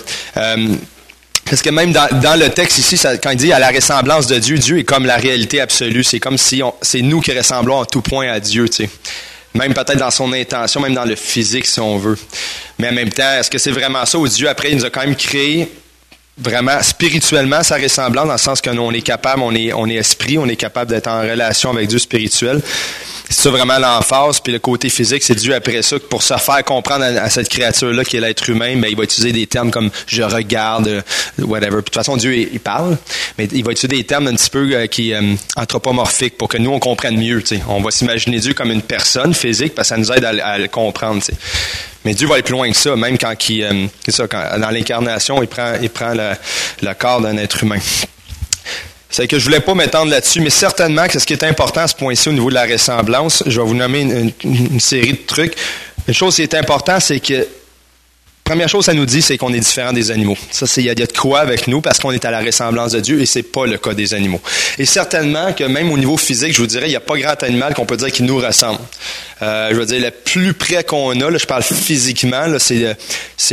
[SPEAKER 1] Parce que même dans le texte ici, quand il dit à la ressemblance de Dieu, Dieu est comme la réalité absolue. C'est comme si c'est nous qui ressemblons en tout point à Dieu, tu sais. Même peut-être dans son intention, même dans le physique, si on veut. Mais en même temps, est-ce que c'est vraiment ça où Dieu, après, il nous a quand même créé vraiment spirituellement sa ressemblance, dans le sens que nous, on est capable, on est esprit, on est capable d'être en relation avec Dieu spirituel. C'est ça vraiment l'emphase, puis le côté physique, c'est Dieu après ça, pour se faire comprendre à cette créature-là qui est l'être humain, mais il va utiliser des termes comme « je regarde », whatever. Puis, de toute façon, Dieu, il parle, mais il va utiliser des termes un petit peu qui anthropomorphiques pour que nous, on comprenne mieux. T'sais. On va s'imaginer Dieu comme une personne physique, parce que ça nous aide à le comprendre. T'sais. Mais Dieu va aller plus loin que ça, même quand dans l'incarnation, il prend le corps d'un être humain. C'est que je voulais pas m'étendre là-dessus, mais certainement que ce qui est important à ce point-ci au niveau de la ressemblance, je vais vous nommer une série de trucs. Une chose qui est importante, c'est que première chose, ça nous dit, c'est qu'on est différent des animaux. Ça, il y a de quoi avec nous parce qu'on est à la ressemblance de Dieu et c'est pas le cas des animaux. Et certainement que même au niveau physique, je vous dirais, il n'y a pas grand animal qu'on peut dire qui nous ressemble. Je veux dire, le plus près qu'on a, là, je parle physiquement, là, c'est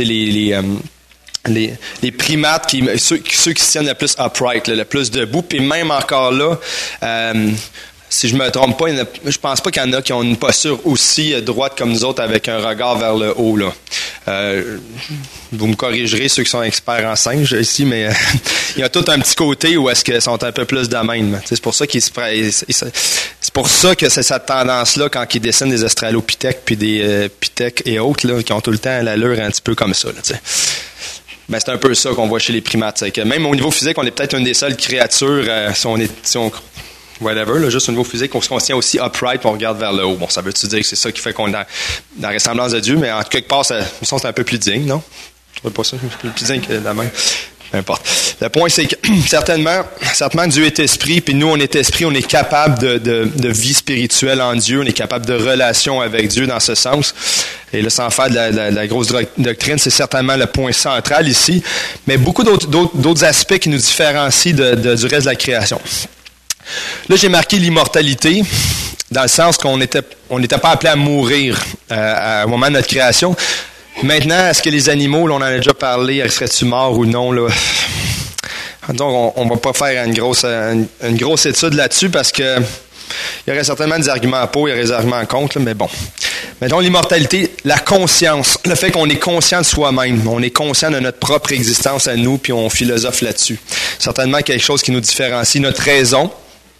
[SPEAKER 1] les primates, ceux qui se tiennent le plus upright, le plus debout, puis même encore là, si je me trompe pas, je pense pas qu'il y en a qui ont une posture aussi droite comme nous autres avec un regard vers le haut. Là. Vous me corrigerez ceux qui sont experts en singe ici, mais il y a tout un petit côté où est-ce qu'ils sont un peu plus de même. C'est pour ça c'est pour ça que c'est cette tendance-là quand ils dessinent des australopithèques puis des pithèques et autres là, qui ont tout le temps l'allure un petit peu comme ça. Là, ben, c'est un peu ça qu'on voit chez les primates. C'est que même au niveau physique, on est peut-être une des seules créatures, whatever, là, juste au niveau physique, on se tient aussi upright et on regarde vers le haut. Bon, ça veut-tu dire que c'est ça qui fait qu'on est dans la ressemblance de Dieu, mais en quelque part, c'est un peu plus digne, non? Tu vois pas ça? C'est plus digne que la main. Peu importe. Le point, c'est que certainement, Dieu est esprit, puis nous, on est esprit, on est capable de vie spirituelle en Dieu, on est capable de relation avec Dieu dans ce sens. Et là, sans faire de la grosse doctrine, c'est certainement le point central ici, mais beaucoup d'autres aspects qui nous différencient du reste de la création. Là, j'ai marqué l'immortalité, dans le sens qu'on n'était pas appelé à mourir au moment de notre création. Maintenant, est-ce que les animaux, là, on en a déjà parlé, seraient-tu morts ou non? Là? Donc, on va pas faire une grosse étude là-dessus parce que il y aurait certainement des arguments pour, il y aurait des arguments contre, là, mais bon. Mettons l'immortalité, la conscience, le fait qu'on est conscient de soi-même, on est conscient de notre propre existence à nous, puis on philosophe là-dessus. Certainement quelque chose qui nous différencie. Notre raison,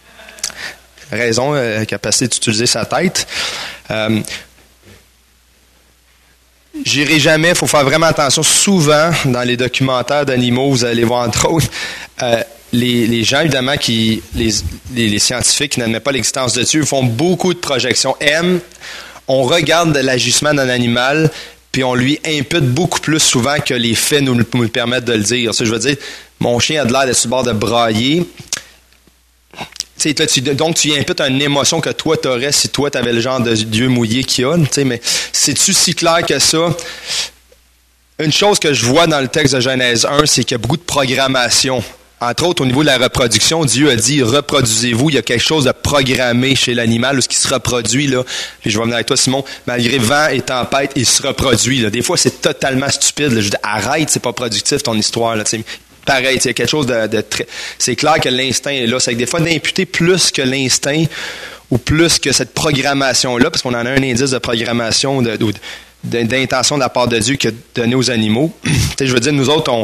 [SPEAKER 1] la capacité d'utiliser sa tête. J'irai jamais, il faut faire vraiment attention. Souvent, dans les documentaires d'animaux, vous allez voir entre autres, les gens, évidemment, les scientifiques qui n'admettent pas l'existence de Dieu, font beaucoup de projections. On regarde l'agissement d'un animal, puis on lui impute beaucoup plus souvent que les faits nous le permettent de le dire. Ça, je veux dire, mon chien a de l'air de sur le bord de brailler. Donc, tu y imputes une émotion que toi, tu aurais si toi, tu avais le genre de Dieu mouillé qu'il y a. Mais c'est-tu si clair que ça? Une chose que je vois dans le texte de Genèse 1, c'est qu'il y a beaucoup de programmation entre autres, au niveau de la reproduction, Dieu a dit, reproduisez-vous. Il y a quelque chose de programmé chez l'animal, ce qui se reproduit, là. Puis je vais venir avec toi, Simon. Malgré vent et tempête, il se reproduit, là. Des fois, c'est totalement stupide, là. Je dis, arrête, c'est pas productif, ton histoire, là, tu sais. Pareil, il y a quelque chose de très... C'est clair que l'instinct est là. C'est que des fois, d'imputer plus que l'instinct ou plus que cette programmation-là, parce qu'on en a un indice de programmation, d'intention de la part de Dieu qui a donné aux animaux. Tu sais, je veux dire, nous autres,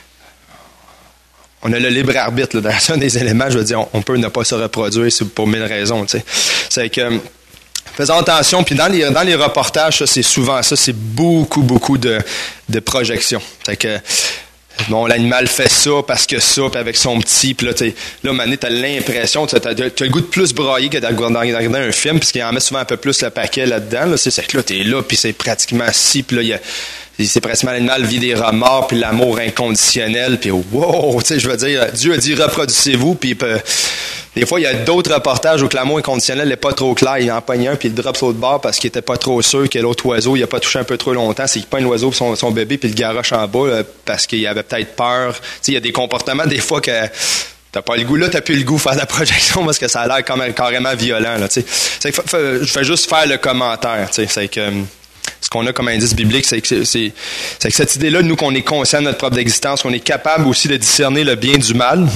[SPEAKER 1] on a le libre arbitre, là, dans un des éléments, je veux dire, on peut ne pas se reproduire pour 1000 raisons, tu sais. C'est que, faisons attention, puis dans les reportages, ça, c'est souvent ça, c'est beaucoup de projections. C'est que, bon, l'animal fait ça parce que ça, puis avec son petit, puis là, Mané, t'as l'impression, t'as le goût de plus brailler que de regarder un film, puisqu'il en met souvent un peu plus le paquet là-dedans, là, c'est que là, t'es là, puis c'est pratiquement si, puis là, c'est pratiquement l'animal vit des remords, puis l'amour inconditionnel, puis wow, tu sais, je veux dire, Dieu a dit reproduisez-vous, puis des fois, il y a d'autres reportages où l'amour inconditionnel n'est pas trop clair. Il en pogne un, puis il drop sur le bord parce qu'il était pas trop sûr que l'autre oiseau, il a pas touché un peu trop longtemps. C'est qu'il pogne l'oiseau pour son bébé, puis il le garoche en bas parce qu'il avait peut-être peur. Tu sais, il y a des comportements, des fois, que t'as pas le goût. Là, t'as plus le goût de faire de la projection parce que ça a l'air carrément violent, là, tu sais. C'est que je fais juste faire le commentaire, tu sais. C'est que ce qu'on a comme indice biblique, c'est que cette idée-là, nous, qu'on est conscient de notre propre existence, qu'on est capable aussi de discerner le bien du mal.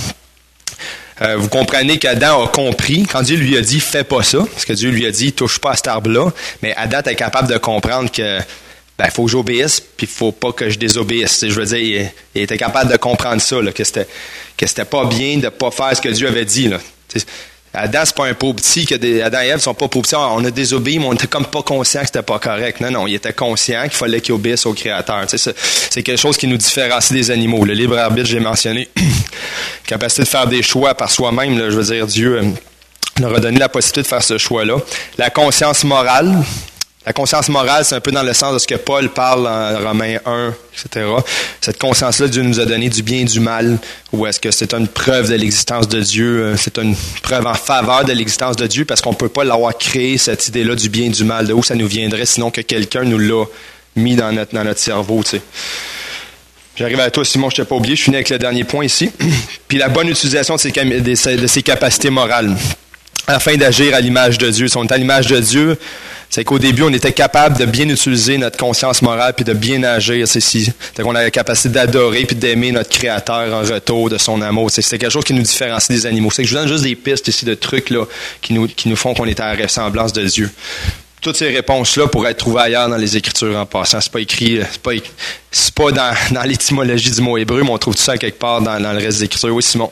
[SPEAKER 1] Vous comprenez qu'Adam a compris, quand Dieu lui a dit « fais pas ça », parce que Dieu lui a dit « touche pas à cet arbre-là », mais Adam est capable de comprendre que faut que j'obéisse, puis il faut pas que je désobéisse. Je veux dire, il était capable de comprendre ça, là, que c'était pas bien de pas faire ce que Dieu avait dit, là. Adam, c'est pas un pauvre petit, Adam et Ève sont pas pauvres petits. On a désobéi, mais on était comme pas conscient que c'était pas correct. Non, il était conscient qu'il fallait qu'il obéisse au Créateur. C'est quelque chose qui nous différencie des animaux. Le libre arbitre, j'ai mentionné, capacité de faire des choix par soi-même. Là, je veux dire, Dieu leur a donné la possibilité de faire ce choix-là. La conscience morale. La conscience morale, c'est un peu dans le sens de ce que Paul parle en Romains 1, etc. Cette conscience-là, Dieu nous a donné du bien et du mal, ou est-ce que c'est une preuve de l'existence de Dieu, c'est une preuve en faveur de l'existence de Dieu, parce qu'on ne peut pas l'avoir créé, cette idée-là du bien et du mal, de où ça nous viendrait, sinon que quelqu'un nous l'a mis dans notre cerveau, tu sais. J'arrive à toi, Simon, je ne t'ai pas oublié, je finis avec le dernier point ici. Puis la bonne utilisation de ses capacités morales, afin d'agir à l'image de Dieu. Si on est à l'image de Dieu, c'est qu'au début, on était capable de bien utiliser notre conscience morale puis de bien agir. C'est qu'on a la capacité d'adorer puis d'aimer notre Créateur en retour de son amour. C'est quelque chose qui nous différencie des animaux. C'est que je vous donne juste des pistes ici de trucs là qui nous font qu'on est à la ressemblance de Dieu. Toutes ces réponses-là pourraient être trouvées ailleurs dans les Écritures en passant. C'est pas écrit, c'est pas dans l'étymologie du mot hébreu, mais on trouve tout ça quelque part dans le reste des Écritures. Oui, Simon.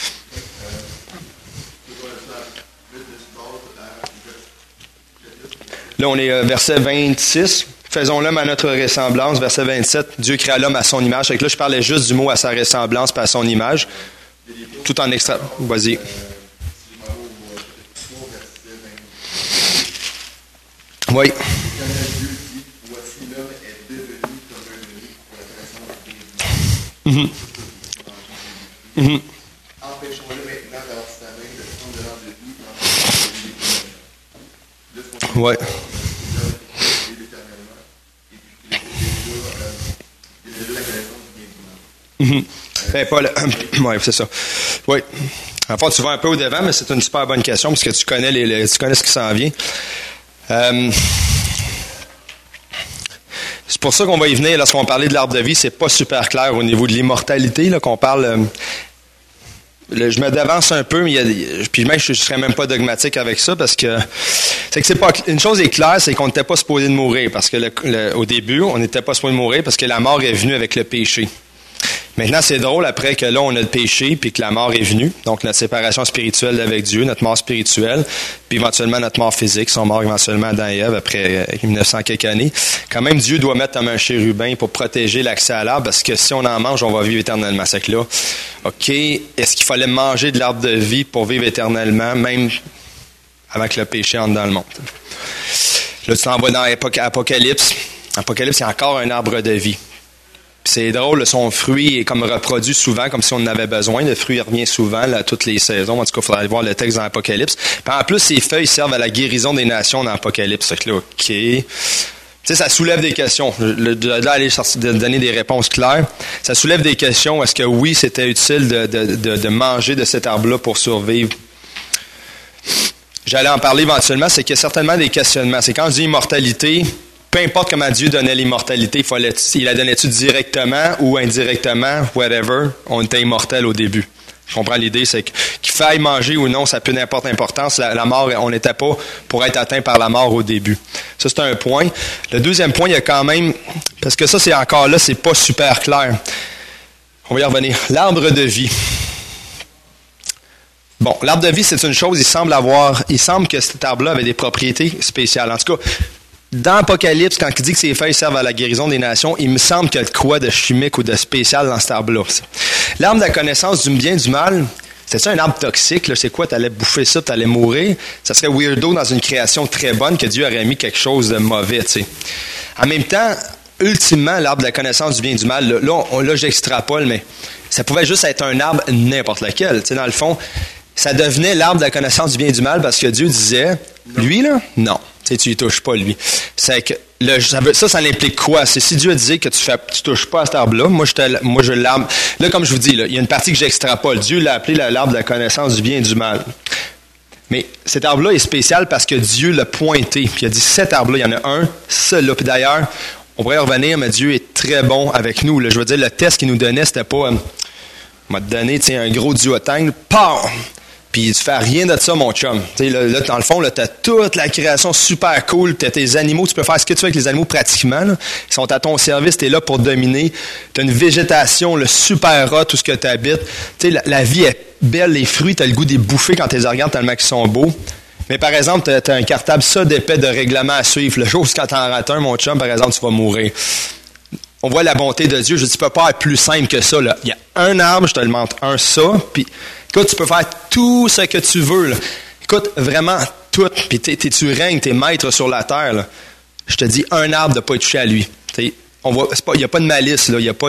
[SPEAKER 1] Là, on est verset 26. Faisons l'homme à notre ressemblance. Verset 27. Dieu créa l'homme à son image. Fait que là, je parlais juste du mot à sa ressemblance, pas à son image. Tout en extra. Vas-y. Oui.
[SPEAKER 5] Empêchons-le maintenant d'avoir sa main de prendre de l'ordre de vie.
[SPEAKER 1] Ouais. Oui, c'est ça. Oui. En fait, tu vas un peu au devant, mais c'est une super bonne question parce que tu connais ce qui s'en vient. C'est pour ça qu'on va y venir. Lorsqu'on parlait de l'arbre de vie, c'est pas super clair au niveau de l'immortalité là, qu'on parle. Je me devance un peu, mais puis même je serais même pas dogmatique avec ça parce que c'est pas une chose est claire, c'est qu'on n'était pas supposé de mourir parce que au début, on n'était pas supposé de mourir parce que la mort est venue avec le péché. Maintenant, c'est drôle après que là, on a le péché puis que la mort est venue. Donc, notre séparation spirituelle avec Dieu, notre mort spirituelle, puis éventuellement notre mort physique. Ils sont morts éventuellement Adam et Ève après 1900 quelques années. Quand même, Dieu doit mettre comme un chérubin pour protéger l'accès à l'arbre parce que si on en mange, on va vivre éternellement. C'est que là, OK, est-ce qu'il fallait manger de l'arbre de vie pour vivre éternellement, même avant que le péché entre dans le monde? Là, tu t'en vas dans Apocalypse. Apocalypse, c'est encore un arbre de vie. Puis c'est drôle, son fruit est comme reproduit souvent, comme si on en avait besoin. Le fruit revient souvent là, toutes les saisons. En tout cas, il faudra aller voir le texte dans l'Apocalypse. Puis en plus, ses feuilles servent à la guérison des nations dans l'Apocalypse. C'est que là, OK. sais, ça soulève des questions. Là, aller donner des réponses claires, ça soulève des questions. Est-ce que oui, c'était utile de manger de cet arbre-là pour survivre? J'allais en parler éventuellement, c'est qu'il y a certainement des questionnements. C'est quand je dis immortalité, peu importe comment Dieu donnait l'immortalité, il la donnait-tu directement ou indirectement, whatever, on était immortel au début. Je comprends l'idée, c'est qu'il faille manger ou non, ça n'a plus n'importe importance. La mort, on n'était pas pour être atteint par la mort au début. Ça, c'est un point. Le deuxième point, il y a quand même, parce que ça, c'est encore là, c'est pas super clair. On va y revenir. L'arbre de vie. Bon, l'arbre de vie, c'est une chose, il semble que cet arbre-là avait des propriétés spéciales. En tout cas, dans Apocalypse, quand il dit que ses feuilles servent à la guérison des nations, il me semble qu'il y a de quoi de chimique ou de spécial dans cet arbre-là. L'arbre de la connaissance du bien et du mal, c'est ça un arbre toxique? Là, c'est quoi? Tu allais bouffer ça, tu allais mourir? Ça serait weirdo dans une création très bonne que Dieu aurait mis quelque chose de mauvais. T'sais. En même temps, ultimement, l'arbre de la connaissance du bien et du mal, là j'extrapole, mais ça pouvait juste être un arbre n'importe lequel. T'sais, dans le fond, ça devenait l'arbre de la connaissance du bien et du mal parce que Dieu disait, lui, là, non. Tu y touches pas, lui. C'est que ça implique quoi? C'est si Dieu disait que tu touches pas à cet arbre-là, moi je l'arbre. Là, comme je vous dis, là, il y a une partie que j'extrapole. Dieu l'a appelé l'arbre de la connaissance du bien et du mal. Mais cet arbre-là est spécial parce que Dieu l'a pointé. Puis il a dit, cet arbre-là, il y en a un, celui-là. Puis d'ailleurs, on pourrait y revenir, mais Dieu est très bon avec nous. Là. Je veux dire, le test qu'il nous donnait, c'était pas, on m'a donné un gros duotang, pam! Puis tu fais rien de ça, mon chum. Là, dans le fond, tu as toute la création super cool. Tu as tes animaux. Tu peux faire ce que tu veux avec les animaux pratiquement. Là. Ils sont à ton service. Tu es là pour dominer. Tu as une végétation super hot, tout ce que tu habites. La vie est belle. Les fruits, tu as le goût des bouffer quand tu les regardes tellement qu'ils sont beaux. Mais par exemple, tu as un cartable ça d'épais de règlement à suivre. Le jour où quand tu en rates un, mon chum, par exemple, tu vas mourir. On voit la bonté de Dieu. Je dis, tu peux pas être plus simple que ça. Là. Il y a un arbre, je te le montre, un ça, puis écoute, tu peux faire tout ce que tu veux. Là. Écoute, vraiment tout. Puis tu règnes, tu es maître sur la terre. Là. Je te dis, un arbre de ne pas y toucher à lui. Il n'y a pas de malice. Il n'y a pas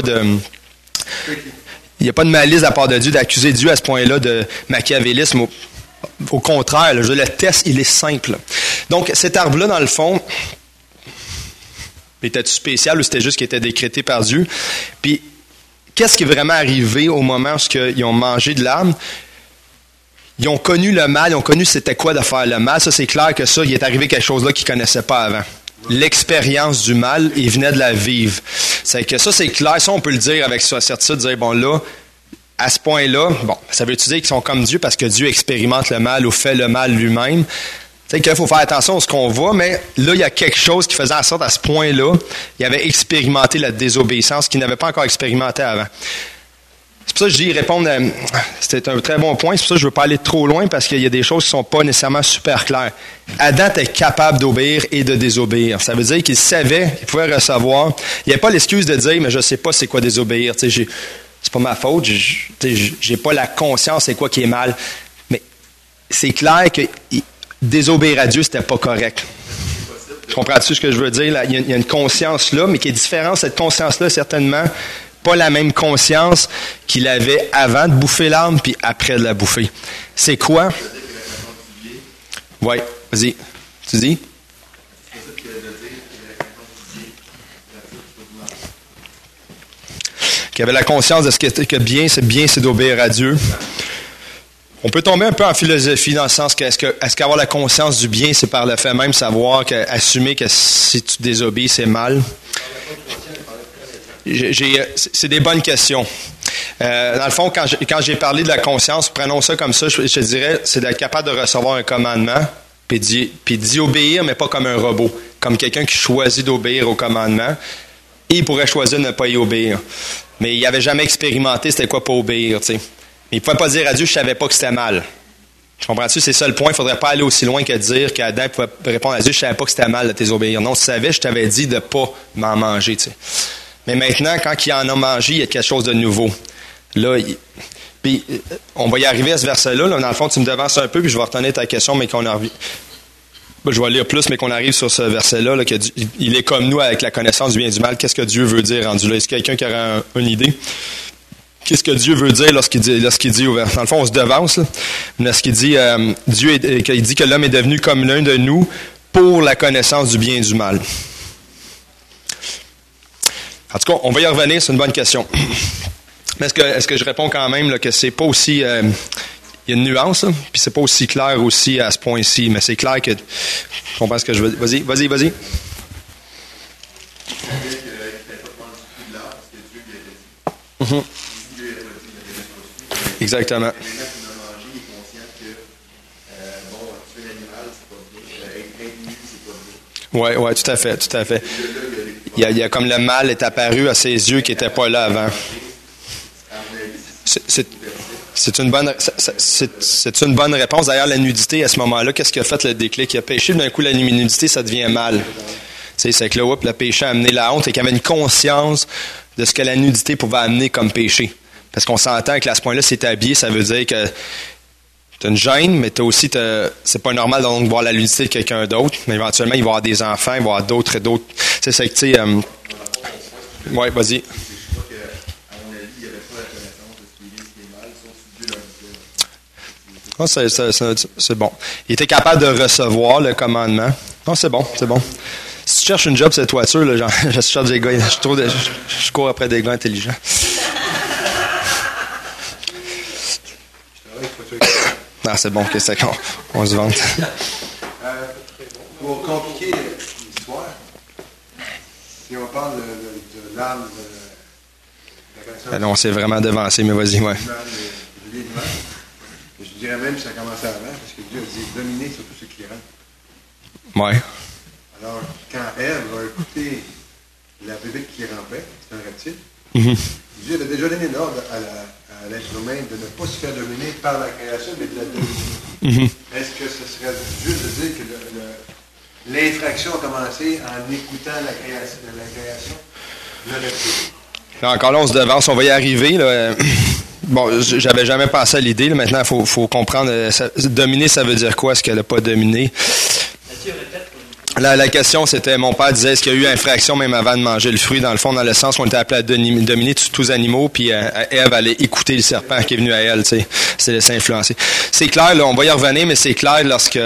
[SPEAKER 1] de malice à part de Dieu d'accuser Dieu à ce point-là de machiavélisme. Au contraire, là, le test, il est simple. Là. Donc, cet arbre-là, dans le fond, était-tu spécial ou c'était juste qu'il était décrété par Dieu? Puis, qu'est-ce qui est vraiment arrivé au moment où ils ont mangé de l'arbre? Ils ont connu le mal, ils ont connu c'était quoi de faire le mal. Ça, c'est clair que ça, il est arrivé quelque chose là qu'ils ne connaissaient pas avant. L'expérience du mal, ils venaient de la vivre. C'est que ça, c'est clair. Ça, on peut le dire avec certitude, dire, bon là, à ce point-là, bon, ça veut-tu dire qu'ils sont comme Dieu parce que Dieu expérimente le mal ou fait le mal lui-même? Tu sais qu'il faut faire attention à ce qu'on voit, mais là, il y a quelque chose qui faisait en sorte, à ce point-là, il avait expérimenté la désobéissance qu'il n'avait pas encore expérimenté avant. C'est pour ça que je dis répondre c'était un très bon point, c'est pour ça que je ne veux pas aller trop loin, parce qu'il y a des choses qui ne sont pas nécessairement super claires. Adam était capable d'obéir et de désobéir. Ça veut dire qu'il savait, il pouvait recevoir. Il n'y avait pas l'excuse de dire, mais je ne sais pas c'est quoi désobéir. Tu sais, c'est pas ma faute, j'ai pas la conscience c'est quoi qui est mal. Mais c'est clair que désobéir à Dieu, c'était pas correct. Tu comprends-tu ce que je veux dire? Là, il y a une conscience là, mais qui est différente. Cette conscience-là, certainement, pas la même conscience qu'il avait avant de bouffer l'arbre puis après de la bouffer. C'est quoi? Oui, vas-y. Tu dis? Qu'il avait la conscience de ce que bien, c'est d'obéir à Dieu. On peut tomber un peu en philosophie dans le sens que est-ce qu'avoir la conscience du bien, c'est par le fait même savoir, assumer que si tu désobéis, c'est mal? C'est des bonnes questions. Dans le fond, quand j'ai parlé de la conscience, prenons ça comme ça, je dirais, c'est d'être capable de recevoir un commandement, puis d'y obéir, mais pas comme un robot, comme quelqu'un qui choisit d'obéir au commandement, et il pourrait choisir de ne pas y obéir. Mais il n'avait jamais expérimenté c'était quoi pas obéir, tu sais. Mais il ne pouvait pas dire à Dieu, je ne savais pas que c'était mal. Tu comprends-tu? C'est ça le point. Il ne faudrait pas aller aussi loin que dire qu'Adam pouvait répondre à Dieu, je ne savais pas que c'était mal de désobéir. Non, tu savais, je t'avais dit de ne pas m'en manger. Tu sais. Mais maintenant, quand il en a mangé, il y a quelque chose de nouveau. Là, puis, on va y arriver à ce verset-là. Là. Dans le fond, tu me devances un peu, puis je vais retenir ta question, mais qu'on arrive. Je vais lire plus, mais qu'on arrive sur ce verset-là, là, il est comme nous avec la connaissance du bien et du mal. Qu'est-ce que Dieu veut dire rendu là? Est-ce qu'il y a quelqu'un qui aurait une idée? Qu'est-ce que Dieu veut dire lorsqu'il dit dans le fond, on se devance, là. Lorsqu'il dit, il dit que l'homme est devenu comme l'un de nous pour la connaissance du bien et du mal. En tout cas, on va y revenir, c'est une bonne question. Mais est-ce que je réponds quand même là, que c'est pas aussi... il y a une nuance, là, puis c'est pas aussi clair aussi à ce point-ci, mais c'est clair que... Je comprends ce que je veux dire. Vas-y.
[SPEAKER 5] On savait qu'il ne fallait pas prendre du fruit de l'arbre parce que Dieu lui avait dit.
[SPEAKER 1] Mhm.
[SPEAKER 5] Si Dieu n'avait pas dit, il n'avait pas su.
[SPEAKER 1] Exactement.
[SPEAKER 5] Mais maintenant qu'il a mangé, il est conscient que, tuer l'animal, c'est pas bien. Être nu, c'est pas bien.
[SPEAKER 1] Oui, tout à fait, tout à fait. Il y a comme le mal est apparu à ses yeux qui n'étaient pas là avant. C'est une bonne réponse. D'ailleurs, la nudité, à ce moment-là, qu'est-ce qui a fait le déclic? Il a péché, d'un coup, la nudité, ça devient mal. C'est que là, le péché a amené la honte et qu'il y avait une conscience de ce que la nudité pouvait amener comme péché. Parce qu'on s'entend que à ce point-là, c'est habillé, ça veut dire que tu as une gêne, mais tu aussi, c'est pas normal donc de voir la nudité de quelqu'un d'autre. Mais éventuellement, il va y avoir des enfants, il va y avoir d'autres et d'autres. C'est ça que, tu sais... ouais, vas-y. Oh, c'est bon. Il était capable de recevoir le commandement. Non, c'est bon. Si tu cherches une job, c'est toiture, là, genre, je cherche des gars, je cours après des gars intelligents. Non, c'est bon, que c'est qu'on se vante.
[SPEAKER 6] Pour compliquer l'histoire, si on parle de l'âme de la connaissance...
[SPEAKER 1] Non, c'est vraiment devancé, mais vas-y, ouais.
[SPEAKER 6] Je dirais même que ça commençait avant, parce que Dieu a dit dominer sur tout ce qui rentre.
[SPEAKER 1] Ouais.
[SPEAKER 6] Alors, quand Ève va écouter la bébé qui rampait, c'est un reptile, Dieu avait déjà donné l'ordre à l'être humain de ne pas se faire dominer par la création, mais de la dominer. Est-ce que ce serait juste de dire que l'infraction a commencé en écoutant la création, le reptile?
[SPEAKER 1] Encore là, on se devance, on va y arriver, là. Bon, j'avais jamais pensé à l'idée. Là. Maintenant, il faut comprendre. Dominer, ça veut dire quoi, ce qu'elle n'a pas dominé? La question, c'était, mon père disait, est-ce qu'il y a eu infraction même avant de manger le fruit? Dans le fond, dans le sens qu'on était appelé à dominer tous les animaux, puis Ève allait écouter le serpent qui est venu à elle, tu sais, s'est laissé influencer. C'est clair, là, on va y revenir, mais c'est clair lorsque...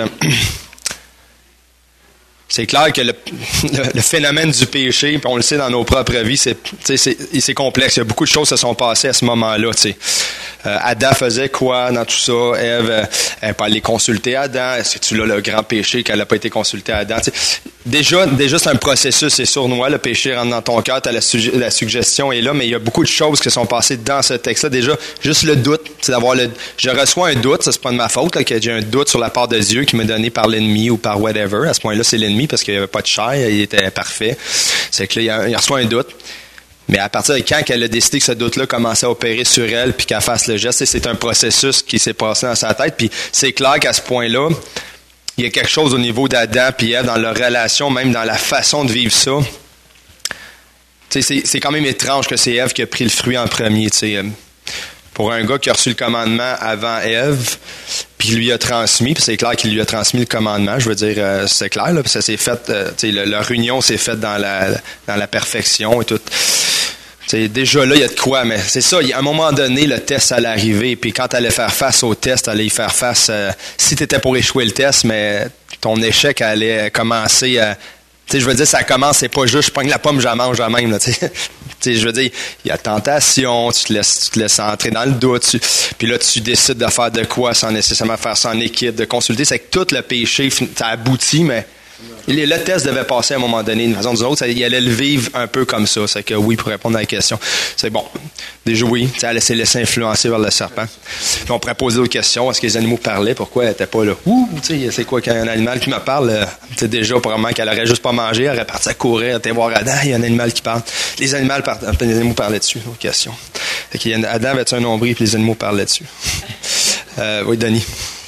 [SPEAKER 1] C'est clair que le phénomène du péché, puis on le sait dans nos propres vies, c'est complexe. Il y a beaucoup de choses qui se sont passées à ce moment-là. Adam faisait quoi dans tout ça? Ève, elle n'est pas allée consulter Adam. Est-ce que tu l'as le grand péché qu'elle n'a pas été consultée Adam? Déjà c'est un processus, c'est sournois. Le péché rentre dans ton cœur, la suggestion est là, mais il y a beaucoup de choses qui sont passées dans ce texte-là. Déjà, juste le doute, c'est d'avoir je reçois un doute, ça c'est pas de ma faute, là, que j'ai un doute sur la part de Dieu qui m'est donné par l'ennemi ou par whatever. À ce point-là, c'est l'ennemi parce qu'il n'y avait pas de chair, il était parfait. C'est que là, il reçoit un doute. Mais à partir de quand qu'elle a décidé que ce doute-là commençait à opérer sur elle puis qu'elle fasse le geste, c'est un processus qui s'est passé dans sa tête. Puis c'est clair qu'à ce point-là, il y a quelque chose au niveau d'Adam et Ève dans leur relation, même dans la façon de vivre ça. C'est quand même étrange que c'est Ève qui a pris le fruit en premier. Pour un gars qui a reçu le commandement avant Ève, puis lui a transmis, puis c'est clair qu'il lui a transmis le commandement, je veux dire, c'est clair, là, puis ça s'est fait, leur union s'est faite dans la perfection et tout. Déjà là, il y a de quoi, mais c'est ça, à un moment donné, le test allait arriver, puis quand tu allais faire face au test, tu allais y faire face, si tu étais pour échouer le test, mais ton échec allait commencer à... je veux dire, ça commence, c'est pas juste je pogne la pomme, je la mange moi-même. Je veux dire, il y a tentation, tu te laisses entrer dans le doute, puis là, tu décides de faire de quoi sans nécessairement faire ça en équipe, de consulter. C'est que tout le péché, ça aboutit, mais le test devait passer à un moment donné, d'une façon ou d'une autre. Il allait le vivre un peu comme ça. C'est que oui, pour répondre à la question. C'est bon. Déjà, oui, elle s'est laissée influencer vers le serpent. Puis on pourrait poser d'autres questions. Est-ce que les animaux parlaient? Pourquoi elle n'était pas là? C'est quoi qu'un animal qui me parle? Déjà, probablement qu'elle aurait juste pas mangé. Elle aurait parti à courir, elle était voir Adam. Il y a un animal qui parle. Les animaux parlaient dessus. Autre question. Adam avait un nombril puis les animaux parlaient dessus. Oui, Denis.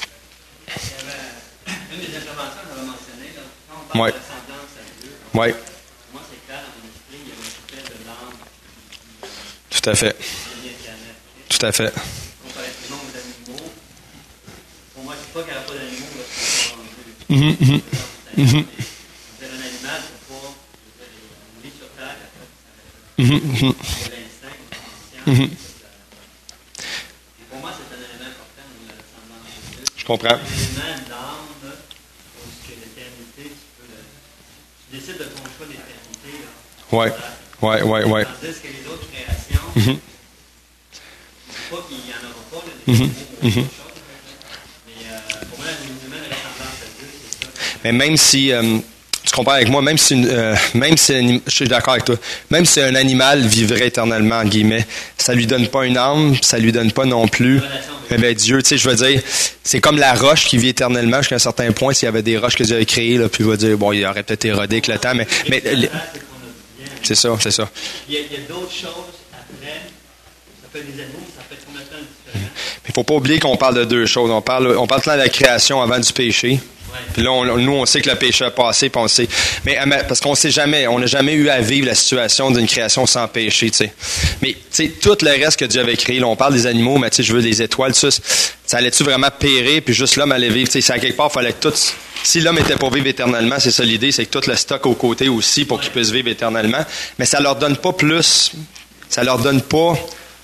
[SPEAKER 1] Oui. Oui.
[SPEAKER 3] Moi, c'est clair, dans mon esprit, il y a un effet de l'âme.
[SPEAKER 1] Tout à fait. Tout à fait.
[SPEAKER 3] Comparativement aux animaux, pour moi, je ne dis pas qu'il n'y a pas d'animaux lorsqu'on est rendu. Un animal, c'est pas une vie sur terre, il y a l'instinct, la conscience. Et pour moi, c'est un élément important dans la descendance de Dieu.
[SPEAKER 1] Je comprends.
[SPEAKER 3] Un élément d'âme, parce que l'éternité, tu décides de ton choix d'éternité.
[SPEAKER 1] Oui. Ouais.
[SPEAKER 3] Tandis que les autres créations, pas qu'il n'y en aura pas, des animaux ou autre chose. Mais pour moi, une humaine ressemblance à Dieu, c'est ça.
[SPEAKER 1] Mais même si, tu compares avec moi, même si je suis d'accord avec toi, même si un animal vivrait éternellement, en guillemets, ça lui donne pas une âme, ça lui donne pas non plus Dieu. Tu sais, je veux dire, c'est comme la roche qui vit éternellement jusqu'à un certain point. S'il y avait des roches que Dieu avait créées, là, puis il va dire, bon, il aurait peut-être érodé avec le temps, mais c'est ça.
[SPEAKER 3] Il y a d'autres choses après. Ça peut être des animaux, mais ça peut être complètement différent.
[SPEAKER 1] Mais il faut pas oublier qu'on parle de deux choses. On parle de la création avant du péché. Puis là, nous, on sait que le péché a passé, puis on sait. Mais parce qu'on sait jamais, on n'a jamais eu à vivre la situation d'une création sans péché, tu sais. Mais tu sais, tout le reste que Dieu avait créé, là, on parle des animaux, mais tu sais, je veux des étoiles, ça allait-tu vraiment périr, puis juste l'homme allait vivre, tu sais, c'est à quelque part, fallait que tout. Si l'homme était pour vivre éternellement, c'est ça l'idée, c'est que tout le stock aux côtés aussi pour qu'il puisse vivre éternellement. Mais ça leur donne pas plus, ça leur donne pas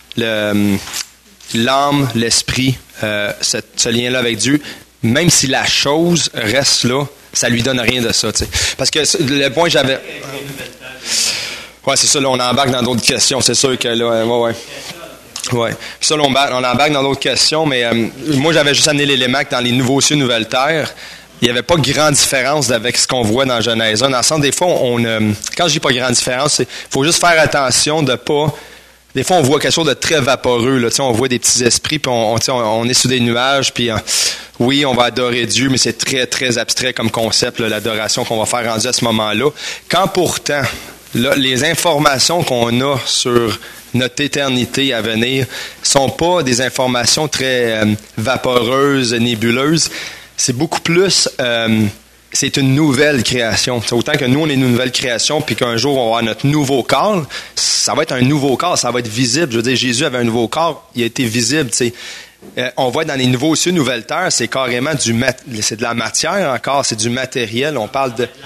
[SPEAKER 1] l'âme, l'esprit, ce lien-là avec Dieu. Même si la chose reste là, ça lui donne rien de ça, tu sais. Parce que le point que j'avais... Ouais, c'est ça, là, on embarque dans d'autres questions, c'est sûr que là, ouais. Ça, là, on embarque dans d'autres questions, mais moi, j'avais juste amené l'élément que dans les nouveaux cieux, nouvelles terres, il n'y avait pas grande différence avec ce qu'on voit dans Genèse 1. Dans le sens, des fois, quand je dis pas grande différence, il faut juste faire attention de pas... Des fois, on voit quelque chose de très vaporeux. Là, on voit des petits esprits, puis on est sous des nuages, puis oui, on va adorer Dieu, mais c'est très, très abstrait comme concept, là, l'adoration qu'on va faire rendu à ce moment-là. Quand pourtant, là, les informations qu'on a sur notre éternité à venir sont pas des informations très vaporeuses, nébuleuses. C'est beaucoup plus... c'est une nouvelle création. T'sais, autant que nous, on est une nouvelle création, puis qu'un jour, on va avoir notre nouveau corps, ça va être un nouveau corps, ça va être visible. Je veux dire, Jésus avait un nouveau corps, il a été visible. On va être dans les nouveaux cieux, nouvelles terres, c'est carrément c'est de la matière encore, c'est du matériel. On parle de...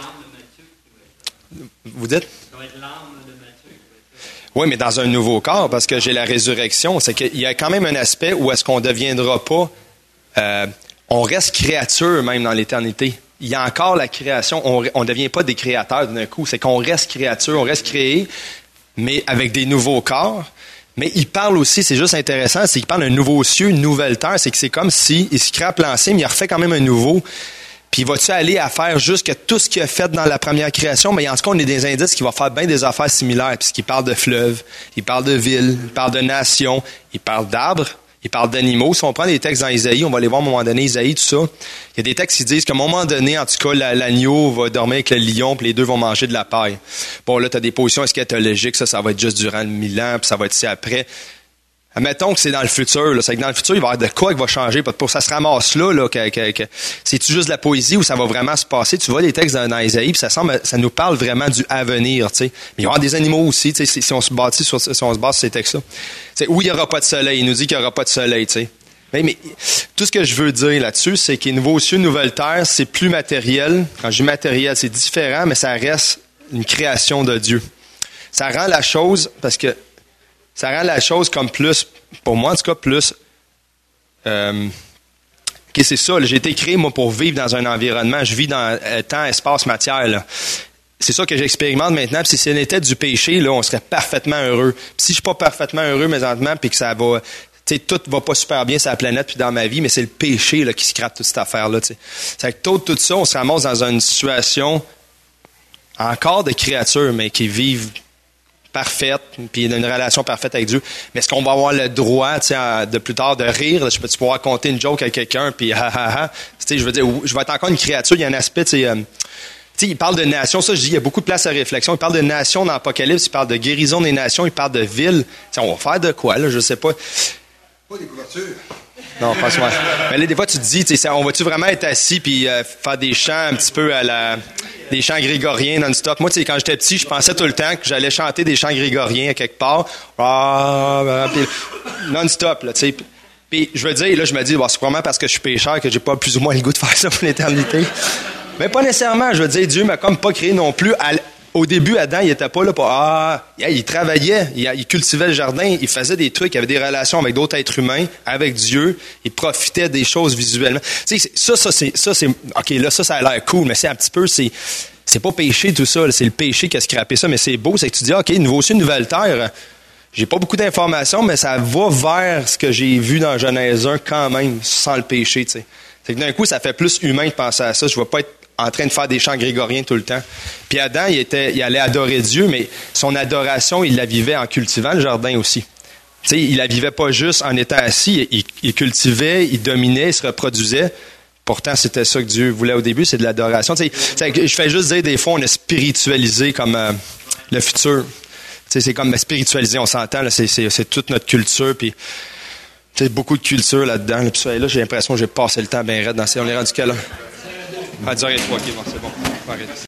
[SPEAKER 1] Vous dites?
[SPEAKER 3] Ça va être l'âme de Matthieu.
[SPEAKER 1] Oui, mais dans un nouveau corps, parce que j'ai la résurrection, c'est qu'il y a quand même un aspect où est-ce qu'on ne deviendra pas... on reste créature même dans l'éternité. Il y a encore la création. On ne devient pas des créateurs d'un coup. C'est qu'on reste créature, on reste créé, mais avec des nouveaux corps. Mais il parle aussi, c'est juste intéressant, c'est qu'il parle d'un nouveau cieux, une nouvelle terre. C'est que c'est comme s'il se scrape l'ancien, mais il refait quand même un nouveau. Puis va-tu aller à faire juste que tout ce qu'il a fait dans la première création? Mais en tout cas, on est des indices qu'il va faire bien des affaires similaires. Puisqu'il parle de fleuves, il parle de villes, il parle de nations, il parle d'arbres. Il parle d'animaux. Si on prend des textes dans Isaïe, on va les voir à un moment donné, Isaïe, tout ça. Il y a des textes qui disent qu'à un moment donné, en tout cas, l'agneau va dormir avec le lion, puis les deux vont manger de la paille. Bon, là, tu as des positions eschatologiques, ça va être juste durant le 1000 ans, puis ça va être ici après. Admettons que c'est dans le futur, là. C'est que dans le futur, il va y avoir de quoi qui va changer. Pour ça se ramasse là, c'est-tu juste de la poésie ou ça va vraiment se passer? Tu vois les textes dans Isaïe, puis ça nous parle vraiment du avenir, tu sais. Mais il va y avoir des animaux aussi, tu sais, si on se base sur ces textes-là. C'est où il n'y aura pas de soleil. Il nous dit qu'il n'y aura pas de soleil, tu sais. Mais tout ce que je veux dire là-dessus, c'est que les nouveaux cieux, nouvelle terre, c'est plus matériel. Quand je dis matériel, c'est différent, mais ça reste une création de Dieu. Ça rend la chose, ça rend la chose comme plus, pour moi en tout cas, plus... c'est ça, là, j'ai été créé, moi, pour vivre dans un environnement. Je vis dans temps, espace, matière, là. C'est ça que j'expérimente maintenant. Puis si ce n'était du péché, là, on serait parfaitement heureux. Puis si je suis pas parfaitement heureux présentement, puis que ça va... Tu sais, tout va pas super bien sur la planète puis dans ma vie, mais c'est le péché là, qui scrape toute cette affaire-là. T'sais. C'est que tout ça, on se ramasse dans une situation encore de créatures, mais qui vivent parfaite, puis une relation parfaite avec Dieu. Mais est-ce qu'on va avoir le droit, de plus tard, de rire? Je peux-tu pouvoir raconter une joke à quelqu'un, puis je veux dire, je vais être encore une créature. Il y a un aspect, il parle de nations. Ça, je dis, il y a beaucoup de place à réflexion. Il parle de nations dans l'Apocalypse. Il parle de guérison des nations. Il parle de villes. On va faire de quoi, là? Je sais pas.
[SPEAKER 6] Pas des couvertures.
[SPEAKER 1] Non, pas souvent. Mais là, des fois, tu te dis, on va-tu vraiment être assis puis faire des chants un petit peu des chants grégoriens non-stop? Moi, quand j'étais petit, je pensais tout le temps que j'allais chanter des chants grégoriens à quelque part. Non-stop, là, tu sais. Puis, je veux dire, là, je me dis, c'est probablement parce que je suis pécheur que j'ai pas plus ou moins le goût de faire ça pour l'éternité. Mais pas nécessairement. Je veux dire, Dieu m'a comme pas créé non plus au début, Adam, il était pas là pour il travaillait, il cultivait le jardin, il faisait des trucs, il avait des relations avec d'autres êtres humains, avec Dieu, il profitait des choses visuellement. Tu sais, ça c'est OK, là ça a l'air cool, mais c'est un petit peu c'est pas péché tout ça, c'est le péché qui a scrappé ça, mais c'est beau, c'est que tu dis OK, nouveau ciel, nouvelle terre. J'ai pas beaucoup d'informations, mais ça va vers ce que j'ai vu dans Genèse 1 quand même, sans le péché, tu sais. C'est que d'un coup, ça fait plus humain de penser à ça. Je ne vais pas être en train de faire des chants grégoriens tout le temps. Puis Adam, il allait adorer Dieu, mais son adoration, il la vivait en cultivant le jardin aussi. Tu sais, il la vivait pas juste en étant assis. Il cultivait, il dominait, il se reproduisait. Pourtant, c'était ça que Dieu voulait au début, c'est de l'adoration. Tu sais, je fais juste dire, des fois, on a spiritualisé comme le futur. Tu sais, c'est comme spiritualisé, on s'entend, là, c'est toute notre culture, puis tu sais, beaucoup de culture là-dedans. Là, puis ça, là, j'ai l'impression que j'ai passé le temps bien raide dans ces... On est rendu quelle heure? À 10h03, OK, bon, c'est bon. Arrête.